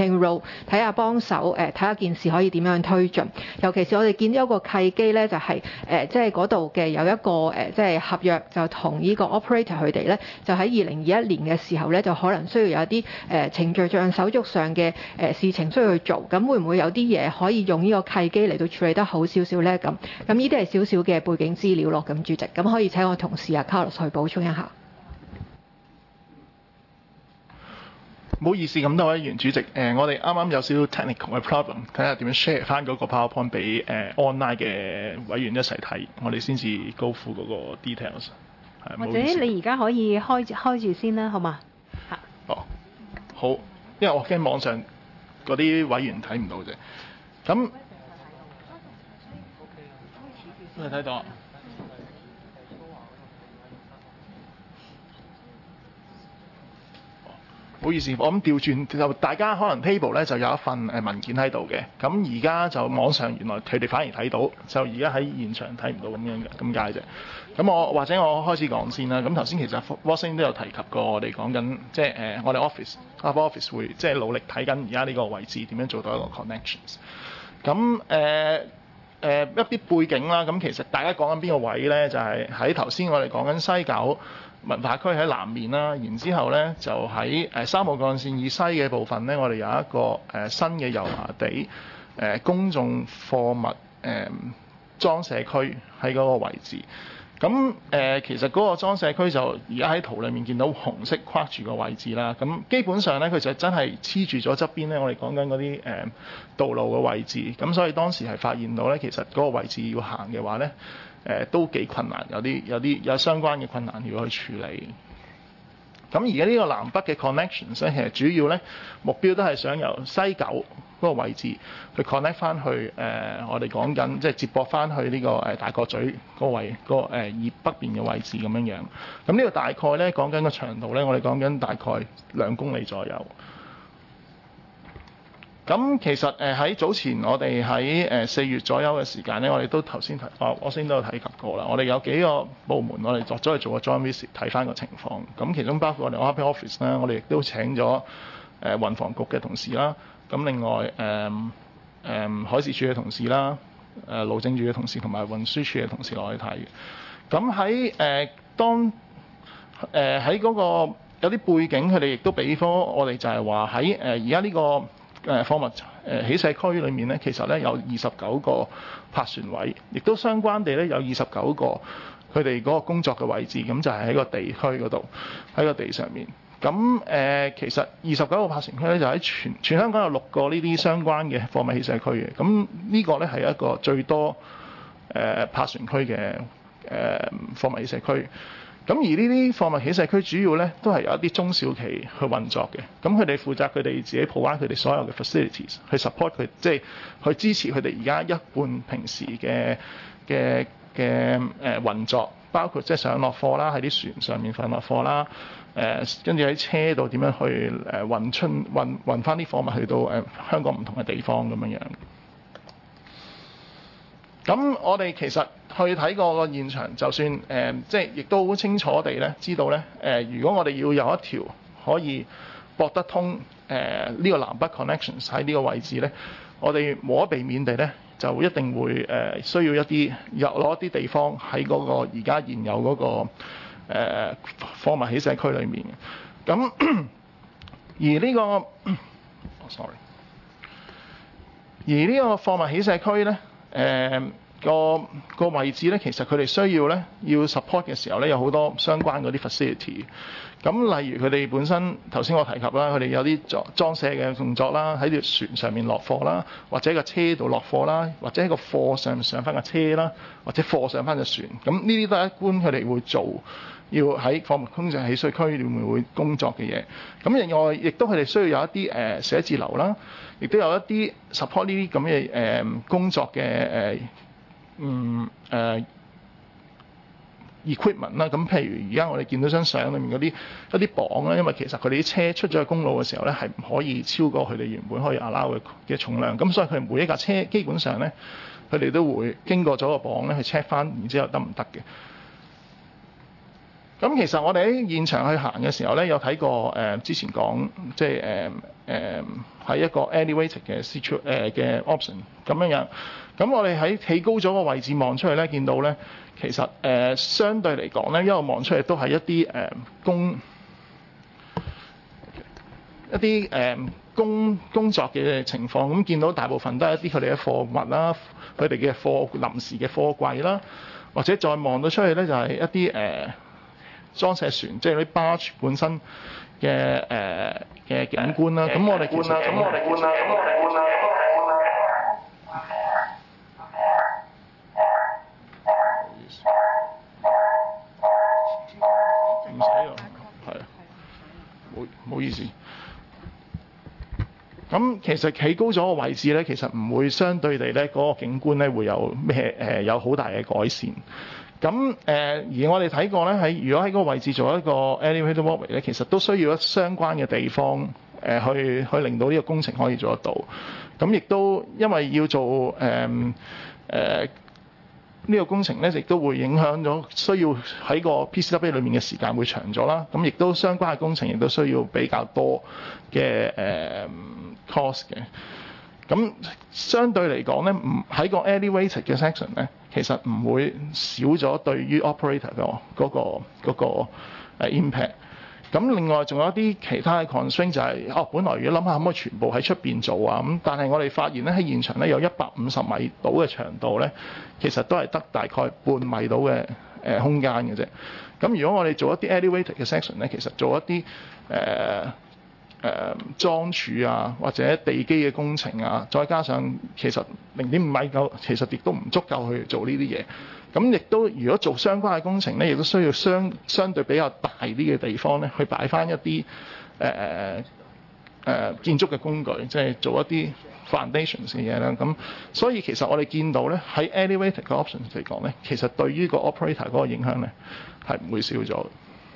Speaker 9: 睇下幫手誒睇下件事可以點樣推進。尤其是我哋見到一個契機咧，就係誒即係嗰度嘅有一個誒即係合約，就同呢個 operator 佢哋咧，就喺二零二一年嘅時候咧，就可能需要有一啲誒程序上手續上嘅誒事情需要去做。咁會唔會有啲嘢可以用呢個契機嚟到處理得好少少咧？咁咁呢啲係少少嘅背景資料咯。咁主席，咁可以請我同事啊 Carlos 去補充一下。
Speaker 10: 唔好意思，咁多位原主席，誒、呃，我哋啱啱有少少 technical 嘅 problem，睇下點樣 share 翻嗰個 PowerPoint 俾誒、呃、online 嘅委員一齊睇，我哋先至 go through 嗰個 details。
Speaker 1: 或者你而家可以開開住先啦，好嘛？嚇。
Speaker 10: 哦，好，因為我驚網上嗰啲委員睇唔到啫。咁，你睇到。唔好意思，我諗調轉就大家可能 table 咧就有一份誒文件喺度嘅，咁而家就網上原來佢哋反而睇到，就而家喺現場睇唔到咁樣嘅，咁解啫。咁我或者我開始講先啦。咁頭先其實 Watson 都有提及過，我哋講緊即係誒我哋 office Harbour Office 會即係努力睇緊而家呢個位置點樣做到一個 connections。咁誒誒一啲背景啦，咁其實大家講緊邊個位咧？就係喺頭先我哋講緊西九文化區喺南面啦，然之後咧就喺誒三號幹線以西嘅部分咧，我哋有一個誒、呃、新嘅油麻地誒、呃、公眾貨物誒、呃、裝卸區喺嗰個位置。咁誒、呃、其實嗰個裝卸區就而家喺圖裏面見到紅色框住個位置啦。咁基本上咧，佢就真係黐住咗側邊咧，我哋講緊嗰啲誒道路嘅位置。咁所以當時係發現到咧，其實嗰個位置要行嘅話咧，誒、呃、都幾困難，有啲有啲有相關嘅困難要去處理。咁而家呢個南北嘅 connections 咧，其實主要咧目標都係想由西九嗰個位置去 connect 翻去誒、呃，我哋講緊即係接駁翻去呢個誒大角咀嗰個位，嗰、嗰個誒以北邊嘅位置咁樣樣。咁呢個大概咧講緊個長度咧，我哋講緊大概兩公里左右。咁其實誒喺早前我哋喺誒四月左右嘅時間咧，我哋都頭先提，我我先都有提及過啦。我哋有幾個部門，我哋作咗去做個 joint visit 睇翻個情況。咁其中包括我哋 Harbour Office 啦，我哋亦都請咗誒、呃、運房局嘅同事啦。咁另外誒誒、呃呃、海事處嘅同事啦，誒路政署嘅同事同埋運輸署嘅同事落去睇。咁喺誒當誒喺嗰個有啲背景，佢哋亦都俾科我哋就係話喺誒而家呢個誒貨物誒起卸區裏面咧，其實咧有二十九個泊船位，亦都相關地咧有二十九個佢哋嗰個工作嘅位置，咁就係喺個地區嗰度，喺個地上面。咁誒、呃、其實二十九個泊船區咧就喺全全香港有六個呢啲相關嘅貨物起卸區嘅，咁呢個咧係一個最多誒泊船區嘅誒貨物起卸區。咁而呢啲貨物起卸區主要咧都係有一啲中小企去運作嘅，咁佢哋負責佢哋自己 provide 佢哋所有嘅 facilities 去 support 佢，即係去支持佢哋而家一半平時嘅嘅嘅誒運作，包括即係上落貨啦，喺啲船上面上落貨啦，誒跟住喺車度點樣去誒運出運運翻啲貨物去到誒、呃、香港唔同嘅地方咁樣樣。咁我哋其實去睇過個現場，就算誒、呃、即係亦都好清楚地咧知道咧，誒、呃、如果我哋要有一條可以駁得通誒呢、呃這個南北 connections 喺呢個位置咧，我哋無可避免地咧就一定會誒、呃、需要一啲有攞一啲地方喺嗰個而家現有嗰、那個誒、呃、貨物起卸區裏面嘅。咁而呢、這個、哦、sorry，而呢個貨物起卸區咧。誒、呃、個個位置咧，其實佢哋需要咧要 support 嘅時候咧，有好多相關嗰啲 facility。咁例如佢哋本身頭先我提及啦，佢哋有啲裝裝卸嘅動作啦，喺條船上面落貨啦，或者個車度落貨啦，或者喺個貨上上翻架車啦，或者貨上翻隻船。咁呢啲都係一般佢哋會做，要喺貨物工程起卸區裏面會工作嘅嘢。咁另外亦都佢哋需要有一啲誒、呃、寫字樓啦。亦都有一啲 support 呢啲咁嘅誒工作嘅誒、呃、嗯誒、呃、equipment 啦。咁譬如而家我哋見到張相裏面嗰啲一啲磅啦，因為其實佢哋啲車出咗去公路嘅時候咧，係唔可以超過佢哋原本可以 allow 嘅嘅重量。咁所以佢哋每一架車基本上咧，佢哋都會經過咗個磅咧去 check 翻，然之後得唔得嘅。 咁其實我哋喺現場去行嘅時候咧，有睇過誒、呃、之前講即係誒誒喺一個 elevated 嘅 situ 誒嘅 option 咁樣樣。咁我哋喺起高咗個位置望出去咧，見到咧其實誒、呃、相對嚟講咧，一路望出去都係一啲誒、呃、工一啲誒、呃、工工作嘅情況。咁見到大部分都係一啲佢哋嘅貨物啦，佢哋嘅貨臨時嘅貨櫃啦，或者再望到出去咧就係、是、一啲誒。呃裝卸船，即係啲 barge 本身嘅誒嘅景觀啦。咁我哋其實咁我哋咁我哋觀啦，咁我哋觀啦，唔使喎，係，冇冇意思。咁其實企高咗個位置咧，其實唔會相對地咧嗰個景觀咧會有咩誒有好大嘅改善。咁誒、呃，而我哋睇過咧，喺如果喺嗰個位置做一個 elevated walkway 咧，其實都需要一相關嘅地方誒、呃，去去令到呢個工程可以做得到。咁亦都因為要做誒誒呢個工程咧，亦都會影響咗需要喺個 P C W 裏面嘅時間會長咗啦。咁亦都相關嘅工程亦都需要比較多嘅誒、呃、cost 嘅。咁相對嚟講咧，唔喺個 elevated 嘅 section 咧，其實唔會少咗對於 operator 嘅嗰個嗰個 impact。咁另外仲有一啲其他嘅 constraint 就係、是，哦，本來如果諗下可唔可以全部喺出邊做啊？咁但係我哋發現咧喺現場咧有一百五十米到嘅長度咧，其實都係得大概半米到嘅誒空間嘅啫。咁如果我哋做一啲 elevated 嘅 section 咧，其實做一啲誒。呃誒樁柱啊，或者地基嘅工程啊，再加上其實零點五米夠，其實亦都唔足夠去做呢啲嘢。咁亦都如果做相關嘅工程咧，亦都需要相相對比較大啲嘅地方咧，去擺翻一啲誒誒建築嘅工具，即係做一啲 foundations 嘅嘢啦。咁所以其實我哋見到咧喺 elevated 嘅 options 嚟講咧，其實對於個 operator 嗰個影響咧係唔會少咗。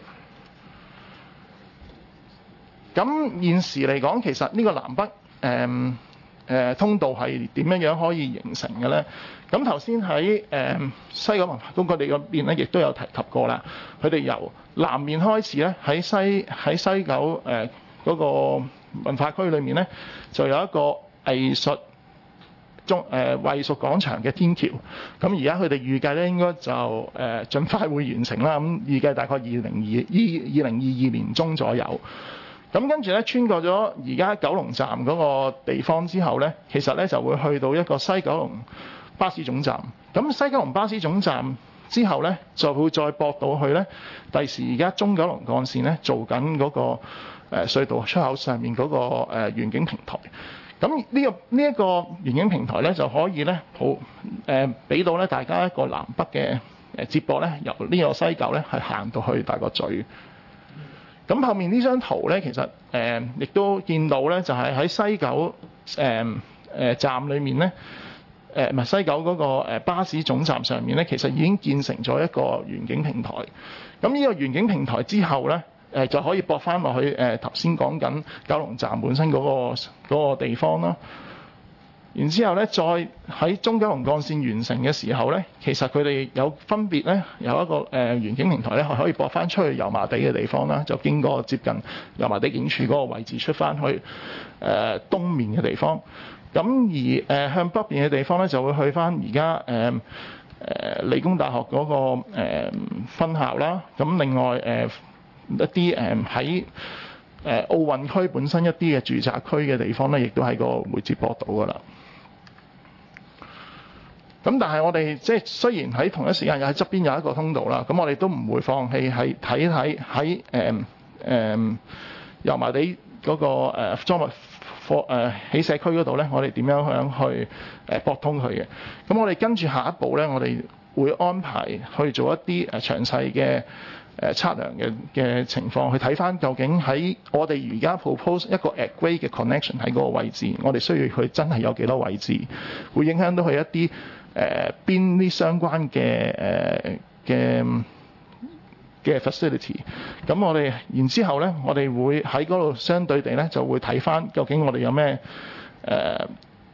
Speaker 10: 咁現時嚟講，其實呢個南北誒誒、呃呃、通道係點樣樣可以形成嘅咧？咁頭先喺誒西九文化宮佢哋嗰邊咧，亦都有提及過啦。佢哋由南面開始咧，喺西喺西九誒嗰、呃那個文化區裏面咧，就有一個藝術中誒藝術廣場嘅天橋。咁而家佢哋預計咧，應該就誒、呃、盡快會完成啦。咁預計大概二零二二二零二二年中左右。咁跟住咧，穿過咗而家九龍站嗰個地方之後咧，其實咧就會去到一個西九龍巴士總站。咁西九龍巴士總站之後咧，就會再駁到去咧。第時而家中九龍幹線咧做緊嗰個誒隧道出口上面嗰個誒遠景平台。咁呢個呢一個遠景平台咧就可以咧好誒俾到咧大家一個南北嘅誒接駁咧，由呢個西九咧係行到去大角咀。咁後面呢張圖咧，其實誒亦、呃、都見到咧，就係、是、喺西九誒誒、呃、站裏面咧，誒唔係西九嗰個巴士總站上面咧，其實已經建成咗一個遠景平台。咁呢個遠景平台之後咧，誒、呃、就可以駁翻落去誒頭先講緊九龍站本身嗰、那個嗰、那個地方啦。然之後咧，再喺中九龍幹線完成嘅時候咧，其實佢哋有分別咧，有一個誒遠景平台咧，係可以駁翻出去油麻地嘅地方啦，就經過接近油麻地警署嗰個位置出翻去誒、呃、東面嘅地方。咁而誒、呃、向北邊嘅地方咧，就會去翻而家誒誒理工大學嗰、那個、呃、分校啦。咁另外誒、呃、一啲誒喺誒奧運區本身一啲嘅住宅區嘅地方咧，亦都喺個會接駁到㗎啦。咁但係我哋即係雖然喺同一時間又喺側邊有一個通道啦，咁我哋都唔會放棄係睇睇喺誒誒油麻地嗰個誒裝物貨誒起社區嗰度咧，我哋點樣樣去誒駁通佢嘅？咁我哋跟住下一步咧，我哋會安排去做一啲誒詳細嘅誒測量嘅嘅情況，去睇翻究竟喺我哋而家 propose 一個 at grade 嘅 connection 喺嗰個位置，我哋需要佢真係有幾多位置，會影響到佢一啲。誒邊啲相關嘅誒嘅嘅 facility， 咁我哋然之後咧，我哋會喺嗰度相對地咧就會睇翻究竟我哋有咩誒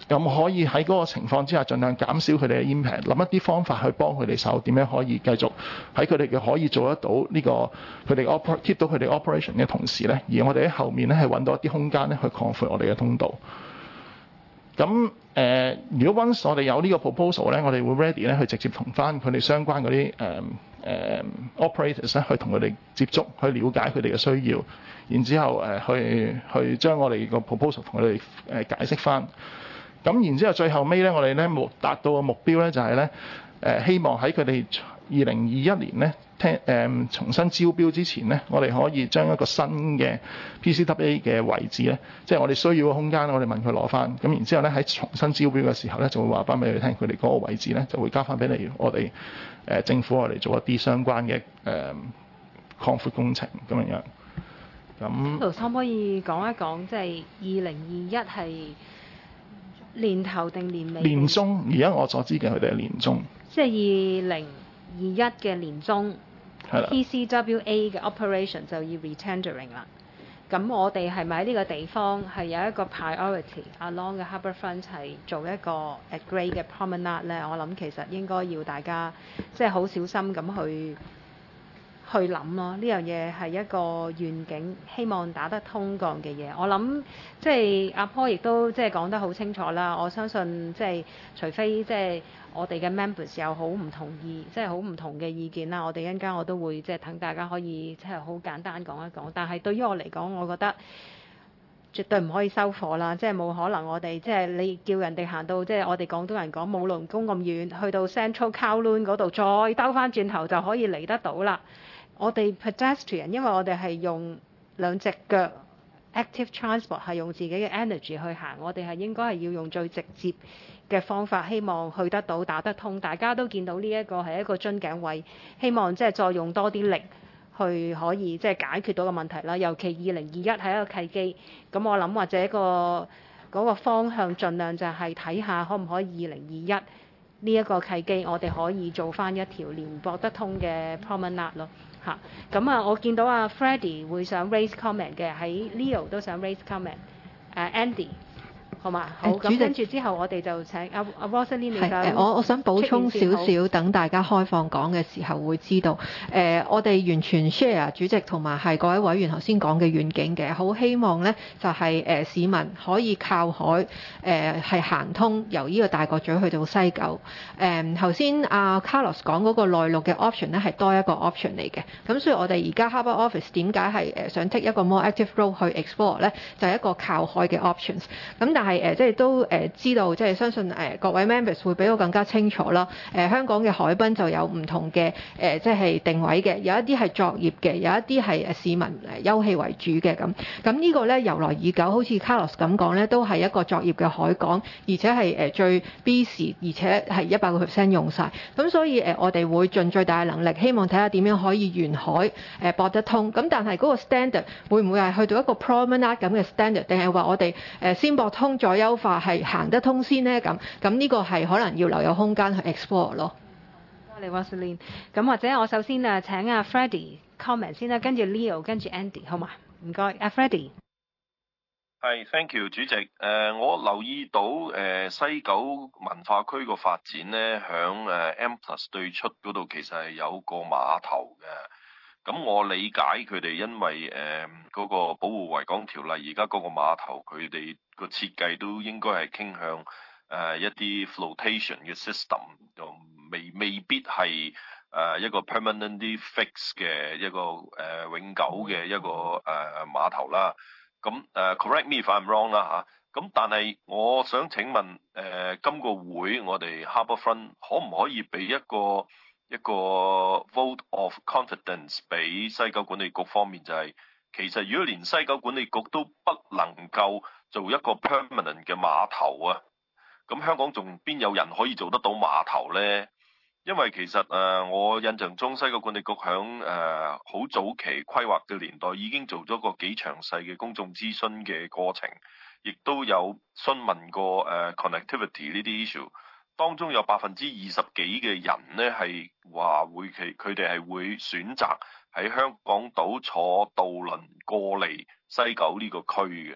Speaker 10: 咁可以喺嗰個情況之下，盡量減少佢哋嘅 impact， 諗一啲方法去幫佢哋手，點樣可以繼續喺佢哋嘅可以做得到呢、呢個佢哋 operate keep 到佢哋 operation 嘅同時咧，而我哋喺後面咧係揾到一啲空間咧去擴闊我哋嘅通道。咁誒、呃，如果 once 我哋有呢個 proposal 咧，我哋會 ready 咧去直接同翻佢哋相關嗰啲誒誒 operators 咧去同佢哋接觸，去了解佢哋嘅需要，然之後誒、呃、去去將我哋個 proposal 同佢哋誒解釋翻。咁然之後最後尾咧，我哋咧目達到嘅目標咧就係咧誒希望喺佢哋二零二一年咧聽誒、呃、重新招標之前咧，我哋可以將一個新嘅 P C W A 嘅位置咧，即係我哋需要嘅空間，我哋問佢攞翻。咁然之後咧喺重新招標嘅時候咧，就會話翻俾佢聽，佢哋嗰個位置咧就會交翻俾你，我哋誒、呃、政府我哋做一啲相關嘅誒擴闊工程咁樣樣。咁，
Speaker 1: 盧可唔可以講一講，即係二零二一係年頭定年尾？
Speaker 10: 年中，而家我所知嘅佢哋係年中。
Speaker 1: 即係二零二一嘅年中 ，P C W A 嘅 operation 就要 retendering 啦。咁我哋係咪喺呢個地方係有一個 priority along 嘅 harbourfront 係做一個 at grade 嘅 promenade 咧？我諗其實應該要大家即係好小心咁去去諗咯。呢樣嘢係一個願景，希望打得通嗰樣嘅嘢。我諗即係阿 Paul 亦都即係講得好清楚啦。我相信即係除非即係我哋嘅 members 有好唔同意，即係好唔同嘅意見啦。我哋一陣間我都會即係等大家可以即係好簡單講一講。但係對於我嚟講，我覺得絕對唔可以收火啦。即係冇可能我哋即係你叫人哋行到即係我哋廣東人講冇龍宮咁遠，去到 Central Kowloon 嗰度再兜翻轉頭就可以嚟得到啦。我哋 pedestrian， 因為我哋係用兩隻腳 active transport 係用自己嘅 energy 去行，我哋係應該係要用最直接嘅方法，希望去得到打得通。大家都見到呢一個係一個樽頸位，希望即係再用多啲力去可以即係解決到個問題啦。尤其二零二一係一個契機，咁我諗或者個嗰個方向盡量就係睇下可唔可以二零二一呢一個契機，我哋可以做翻一條連駁得通嘅 promenade 咯。嚇，咁啊，我見到阿 Freddie 會想 raise comment 嘅，喺 Leo 都想 raise comment，誒、uh, Andy。好嘛，好，咁跟住之後我哋就請阿阿 Rosalind 你想，
Speaker 9: 我我想補充少少，等大家開放講嘅時候會知道。誒、呃，我哋完全 share 主席同埋係各位委員頭先講嘅願景嘅，好希望咧就係、是、誒、呃、市民可以靠海誒係、呃、行通由呢個大角咀去到西九。誒頭先阿 Carlos 講嗰個內陸嘅 option 咧係多一個 option 嚟嘅，咁所以我哋而家 Harbour Office 點解係誒想 take 一個 more active role 去 explore 咧，就係、是、一個靠海嘅 options。咁但係係誒，即係都誒知道，即係相信誒各位 members 會比我更加清楚啦。誒香港嘅海濱就有唔同嘅誒，即係定位嘅，有一啲係作業嘅，有一啲係誒市民誒休憩為主嘅咁。咁呢個咧由來已久，好似 Carlos 咁講咧，都係一個作業嘅海港，而且係誒最 busy，而且係一百個 percent 用晒。咁所以誒，我哋會盡最大嘅能力，希望睇下點樣可以沿海誒駁得通。咁但係嗰個 standard 會唔會係去到一個 promenade 咁嘅 standard， 定係話我哋誒先駁通再優化，係行得通先呢？咁咁呢個係可能要留有空間去 explore 咯。
Speaker 1: 多謝 Rosalind。咁或者我首先啊請阿 Freddie comment 先啦，跟住 Leo， 跟住 Andy， 好嘛？唔該，阿 Freddie。
Speaker 2: 係 ，thank you， 主席。誒、呃，我留意到誒、呃、西九文化區個發展咧，響誒 M Plus 對出嗰度其實係有個碼頭嘅。咁我理解佢哋因為誒嗰、呃那個保護維港條例，而家嗰個碼頭佢哋個設計都應該係傾向誒、呃、一啲 flotation 嘅 system，就未未必係誒、呃、一個 permanently fixed 嘅一個誒、呃、永久嘅一個誒、呃、碼頭啦。咁誒、呃、correct me if I'm wrong 啦嚇。咁但係我想請問誒、呃、今個會我哋 Harbourfront 可唔可以俾一個一個 vote of confidence 俾西九管理局方面，就係、是、其實如果連西九管理局都不能夠做一個 permanent 嘅碼頭啊，咁香港仲邊有人可以做得到碼頭呢？因為其實誒、呃、我印象中西九管理局響誒好早期規劃嘅年代已經做咗個幾詳細嘅公眾諮詢嘅過程，亦都有詢問過誒、呃、connectivity 呢啲 issue。當中有百分之二十幾嘅人咧係話會其佢哋係會選擇喺香港島坐渡輪過嚟西九呢個區嘅。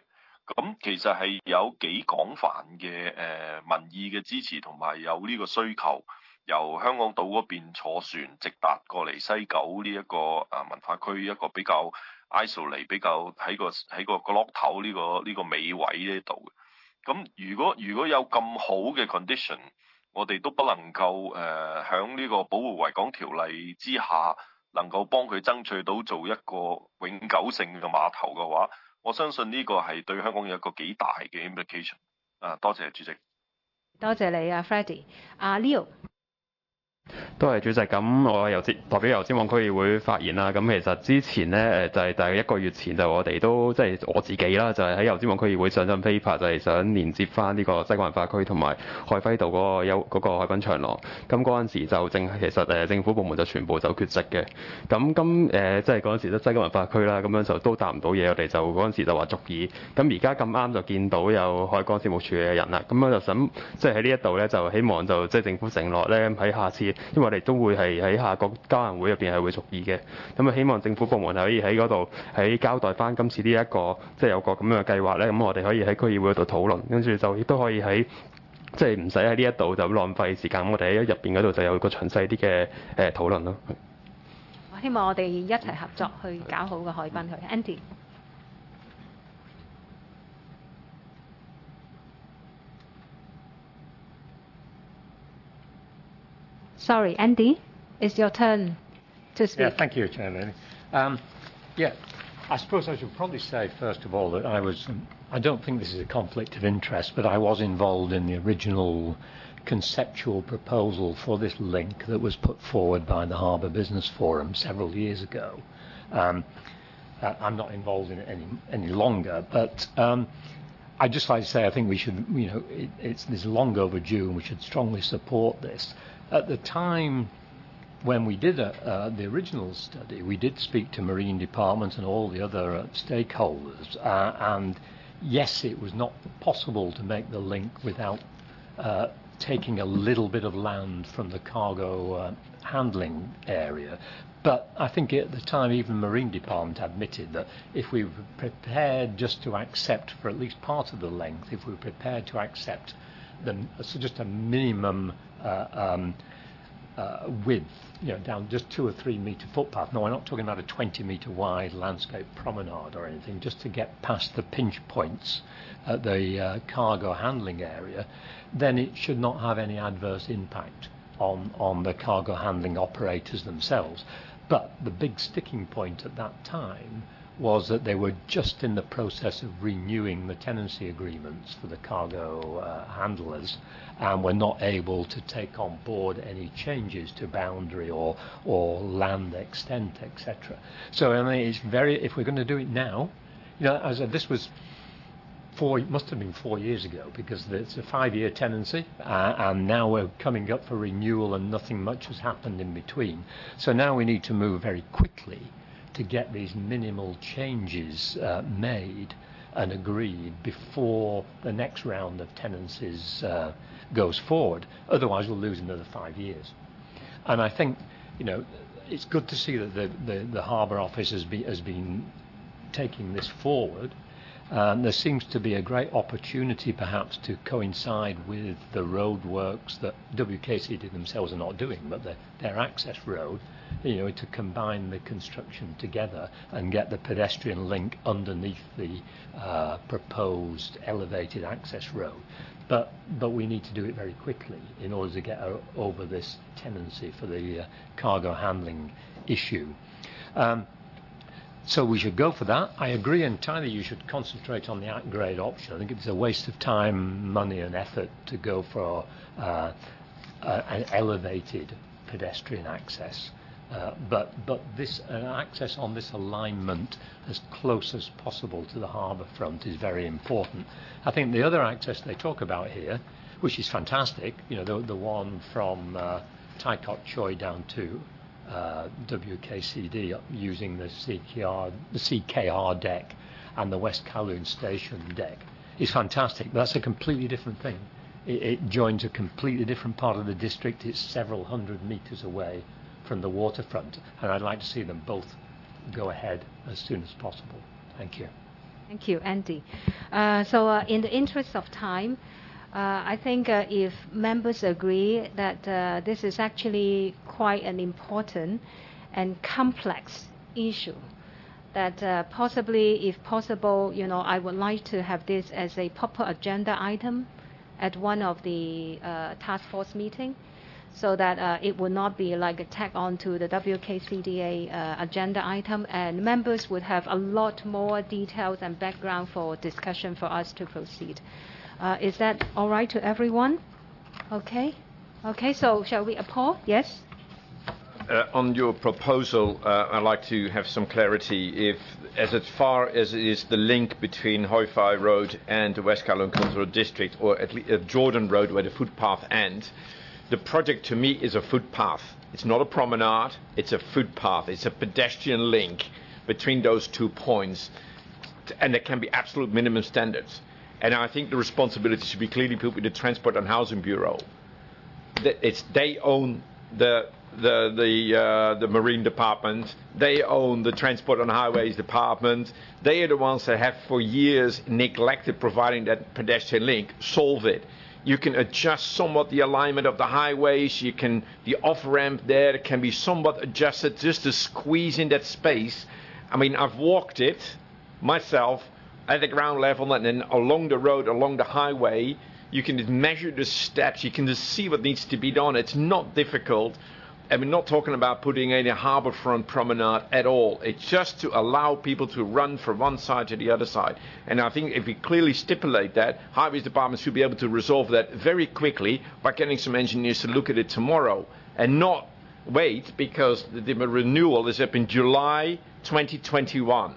Speaker 2: 咁其實係有幾廣泛嘅誒、呃、民意嘅支持，同埋有呢個需求，由香港島嗰邊坐船直達過嚟西九呢一個啊文化區一個比較 isolate 比較喺個喺個角落頭呢個呢個尾位呢度嘅。咁如果如果有咁好嘅 condition，我哋都不能夠誒響呢個保護維港條例之下，能夠幫佢爭取到做一個永久性嘅碼頭嘅話，我相信呢個係對香港有一個幾大嘅 implication。啊，多謝主席。
Speaker 1: 多謝你啊 ，Freddie。阿 Leo。
Speaker 4: 多謝主席，咁我由代表油尖旺區議會發言啦。咁其實之前呢，誒就係大概一個月前就我哋都即係、就是、我自己啦，就係喺油尖旺區議會上陣 paper，就係想連接翻呢個西九文化區同埋海輝道嗰個優嗰個海濱長廊。咁嗰陣時就正其實誒政府部門就全部就缺席嘅。咁今誒即係嗰陣時都西九文化區啦，咁樣就都答唔到嘢，我哋就嗰陣時就話續議。咁而家咁啱就見到有海港事務處嘅人啦，咁我就想即係喺呢一度咧，就希望就即係、就是、政府承諾咧喺下次，因為我哋都會係喺下個交易會入邊係會續議嘅，咁啊希望政府部門可以喺嗰度喺交代翻今次呢、這、一個即係、就是、有個咁樣嘅計劃咧，咁我哋可以喺區議會度討論，跟住就亦都可以喺即係唔使喺呢一度就浪費時間，我哋喺入邊嗰度就有個詳細啲嘅誒討論咯。
Speaker 1: 我希望我哋一齊合作去搞好個海濱去 Andy。Sorry, Andy, it's your turn to speak.
Speaker 11: Yeah, thank you, Chairman. Um, yeah, I suppose I should probably say, first of all, that I was, um, I don't think this is a conflict of interest, but I was involved in the original conceptual proposal for this link that was put forward by the Harbour Business Forum several years ago. Um, uh, I'm not involved in it any, any longer, but um, I'd just like to say I think we should, you know, it, it's, it's long overdue and we should strongly support this. At the time when we did a, uh, the original study, we did speak to Marine Department and all the other uh, stakeholders, uh, and yes, it was not possible to make the link without uh, taking a little bit of land from the cargo uh, handling area. But I think at the time even Marine Department admitted that if we were prepared just to accept for at least part of the length, if we were prepared to accept the, so just a minimum uh, um, uh, width, you know, down just two or three metre footpath. No, we're not talking about a twenty metre wide landscape promenade or anything, just to get past the pinch points at the uh, cargo handling area, then it should not have any adverse impact on, on the cargo handling operators themselves. But the big sticking point at that time was that they were just in the process of renewing the tenancy agreements for the cargo uh, handlers and were not able to take on board any changes to boundary or or land extent, et cetera. So I mean, it's very, if we're going to do it now, you know, as a, this was four, must have been four years ago, because it's a five-year tenancy, uh, and now we're coming up for renewal and nothing much has happened in between. So now we need to move very quickly to get these minimal changes uh, made and agreed before the next round of tenancies uh, goes forward. Otherwise, we'll lose another five years. And I think, you know, it's good to see that the, the, the Harbour Office has, be, has been taking this forward. Um, there seems to be a great opportunity perhaps to coincide with the roadworks that W K C D themselves are not doing, but the, their access road, you know, to combine the construction together and get the pedestrian link underneath the uh, proposed elevated access road. But, but we need to do it very quickly in order to get o- over this tenancy for the uh, cargo handling issue. Um, So we should go for that. I agree entirely you should concentrate on the at-grade option. I think it's a waste of time, money and effort to go for uh, uh, an elevated pedestrian access. Uh, but but this uh, access on this alignment as close as possible to the harbour front is very important. I think the other access they talk about here, which is fantastic, you know, the, the one from uh, Tai Kok Choi down to Uh, W K C D using the C K R, the C K R deck and the West Kowloon Station deck is fantastic. But that's a completely different thing. It, it joins a completely different part of the district. It's several hundred metres away from the waterfront, and I'd like to see them both go ahead as soon as possible. Thank you.
Speaker 1: Thank you, Andy. Uh, so uh, in the interest of time, uh, I think uh, if members agree that uh, this is actually quite an important and complex issue, that uh, possibly, if possible, you know, I would like to have this as a proper agenda item at one of the uh, task force meeting, so that uh, it would not be like a tag on to the W K C D A uh, agenda item, and members would have a lot more details and background for discussion for us to proceed. Uh, is that all right to everyone? Okay. Okay, so shall we, uh, Paul? Yes?
Speaker 6: Uh, on your proposal, uh, I'd like to have some clarity. If, as as far as it is the link between Hoi Fai Road and the West Kowloon Cultural District, or at least uh, Jordan Road, where the footpath ends, the project to me is a footpath. It's not a promenade. It's a footpath. It's a pedestrian link between those two points, and there can be absolute minimum standards. And I think the responsibility should be clearly put with the Transport and Housing Bureau. It's they own the. the the uh, the Marine Department, they own the Transport and Highways Department, they are the ones that have for years neglected providing that pedestrian link. Solve it. You can adjust somewhat the alignment of the highways, you can, the off-ramp there can be somewhat adjusted just to squeeze in that space. I mean, I've walked it myself at the ground level, and then along the road, along the highway, you can just measure the steps, you can just see what needs to be done. It's not difficult. And we're not talking about putting in a harbourfront promenade at all. It's just to allow people to run from one side to the other side. And I think if we clearly stipulate that, Highways Department should be able to resolve that very quickly by getting some engineers to look at it tomorrow. And not wait, because the, the renewal is up in July twenty twenty-one.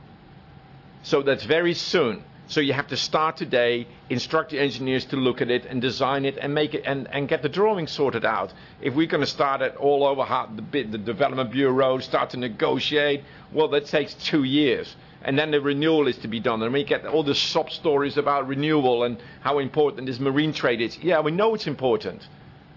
Speaker 6: So that's very soon. So you have to start today, instruct the engineers to look at it and design it and make it and, and get the drawing sorted out. If we're going to start it all over the, the Development Bureau, start to negotiate, well, that takes two years. And then the renewal is to be done. And we get all the sob stories about renewal and how important this marine trade is. Yeah, we know it's important.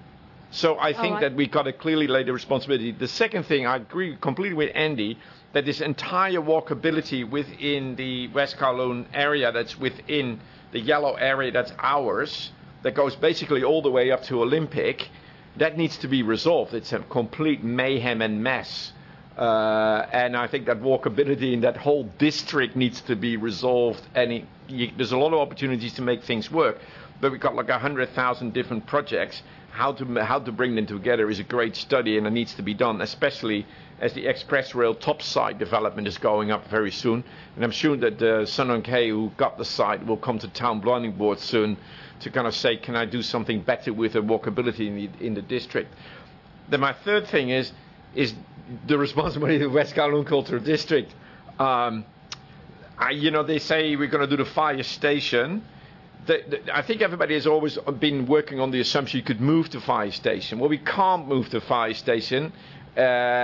Speaker 6: So I think oh, I... that we've got to clearly lay the responsibility. The second thing, I agree completely with Andy, that this entire walkability within the West Kowloon area, that's within the yellow area that's ours, that goes basically all the way up to Olympic, that needs to be resolved. It's a complete mayhem and mess. Uh, and I think that walkability in that whole district needs to be resolved. And it, you, there's a lot of opportunities to make things work. But we've got like one hundred thousand different projects. How to, how to bring them together is a great study, and it needs to be done, especially as the express rail topside development is going up very soon. And I'm sure that uh, Sun Hung Kae, who got the site, will come to town planning board soon to kind of say, can I do something better with the walkability in the, in the district? Then my third thing is is the responsibility of the West Kowloon Cultural District. Um, I, you know, they say we're going to do the fire station. The, the, I think everybody has always been working on the assumption you could move the fire station. Well, we can't move the fire station. Uh,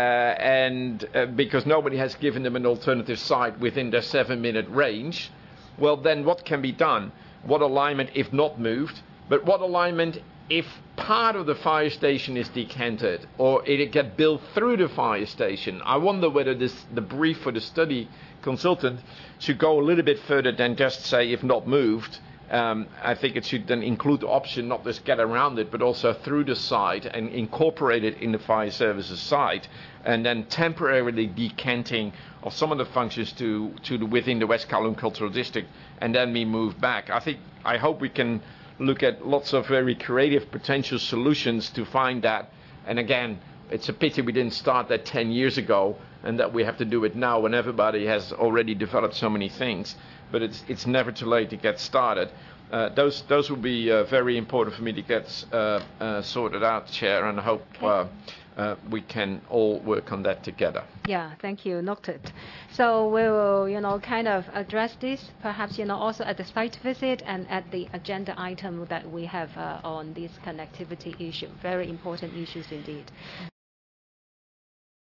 Speaker 6: and uh, because nobody has given them an alternative site within their seven minute range, well then what can be done? What alignment if not moved? But what alignment if part of the fire station is decanted or it get built through the fire station? I wonder whether this, the brief for the study consultant should go a little bit further than just say if not moved. Um, I think it should then include the option not just get around it, but also through the site and incorporate it in the fire services site, and then temporarily decanting of some of the functions to, to the, within the West Kowloon Cultural District, and then we move back. I think, I hope we can look at lots of very creative potential solutions to find that. And again, it's a pity we didn't start that ten years ago, and that we have to do it now when everybody has already developed so many things. But it's it's never too late to get started. Uh, those those will be uh, very important for me to get uh, uh, sorted out, Chair, and I hope okay. uh, uh, we can all work on that together.
Speaker 1: Yeah, thank you. Noted. So we will, you know, kind of address this, perhaps, you know, also at the site visit and at the agenda item that we have uh, on this connectivity issue. Very important issues indeed.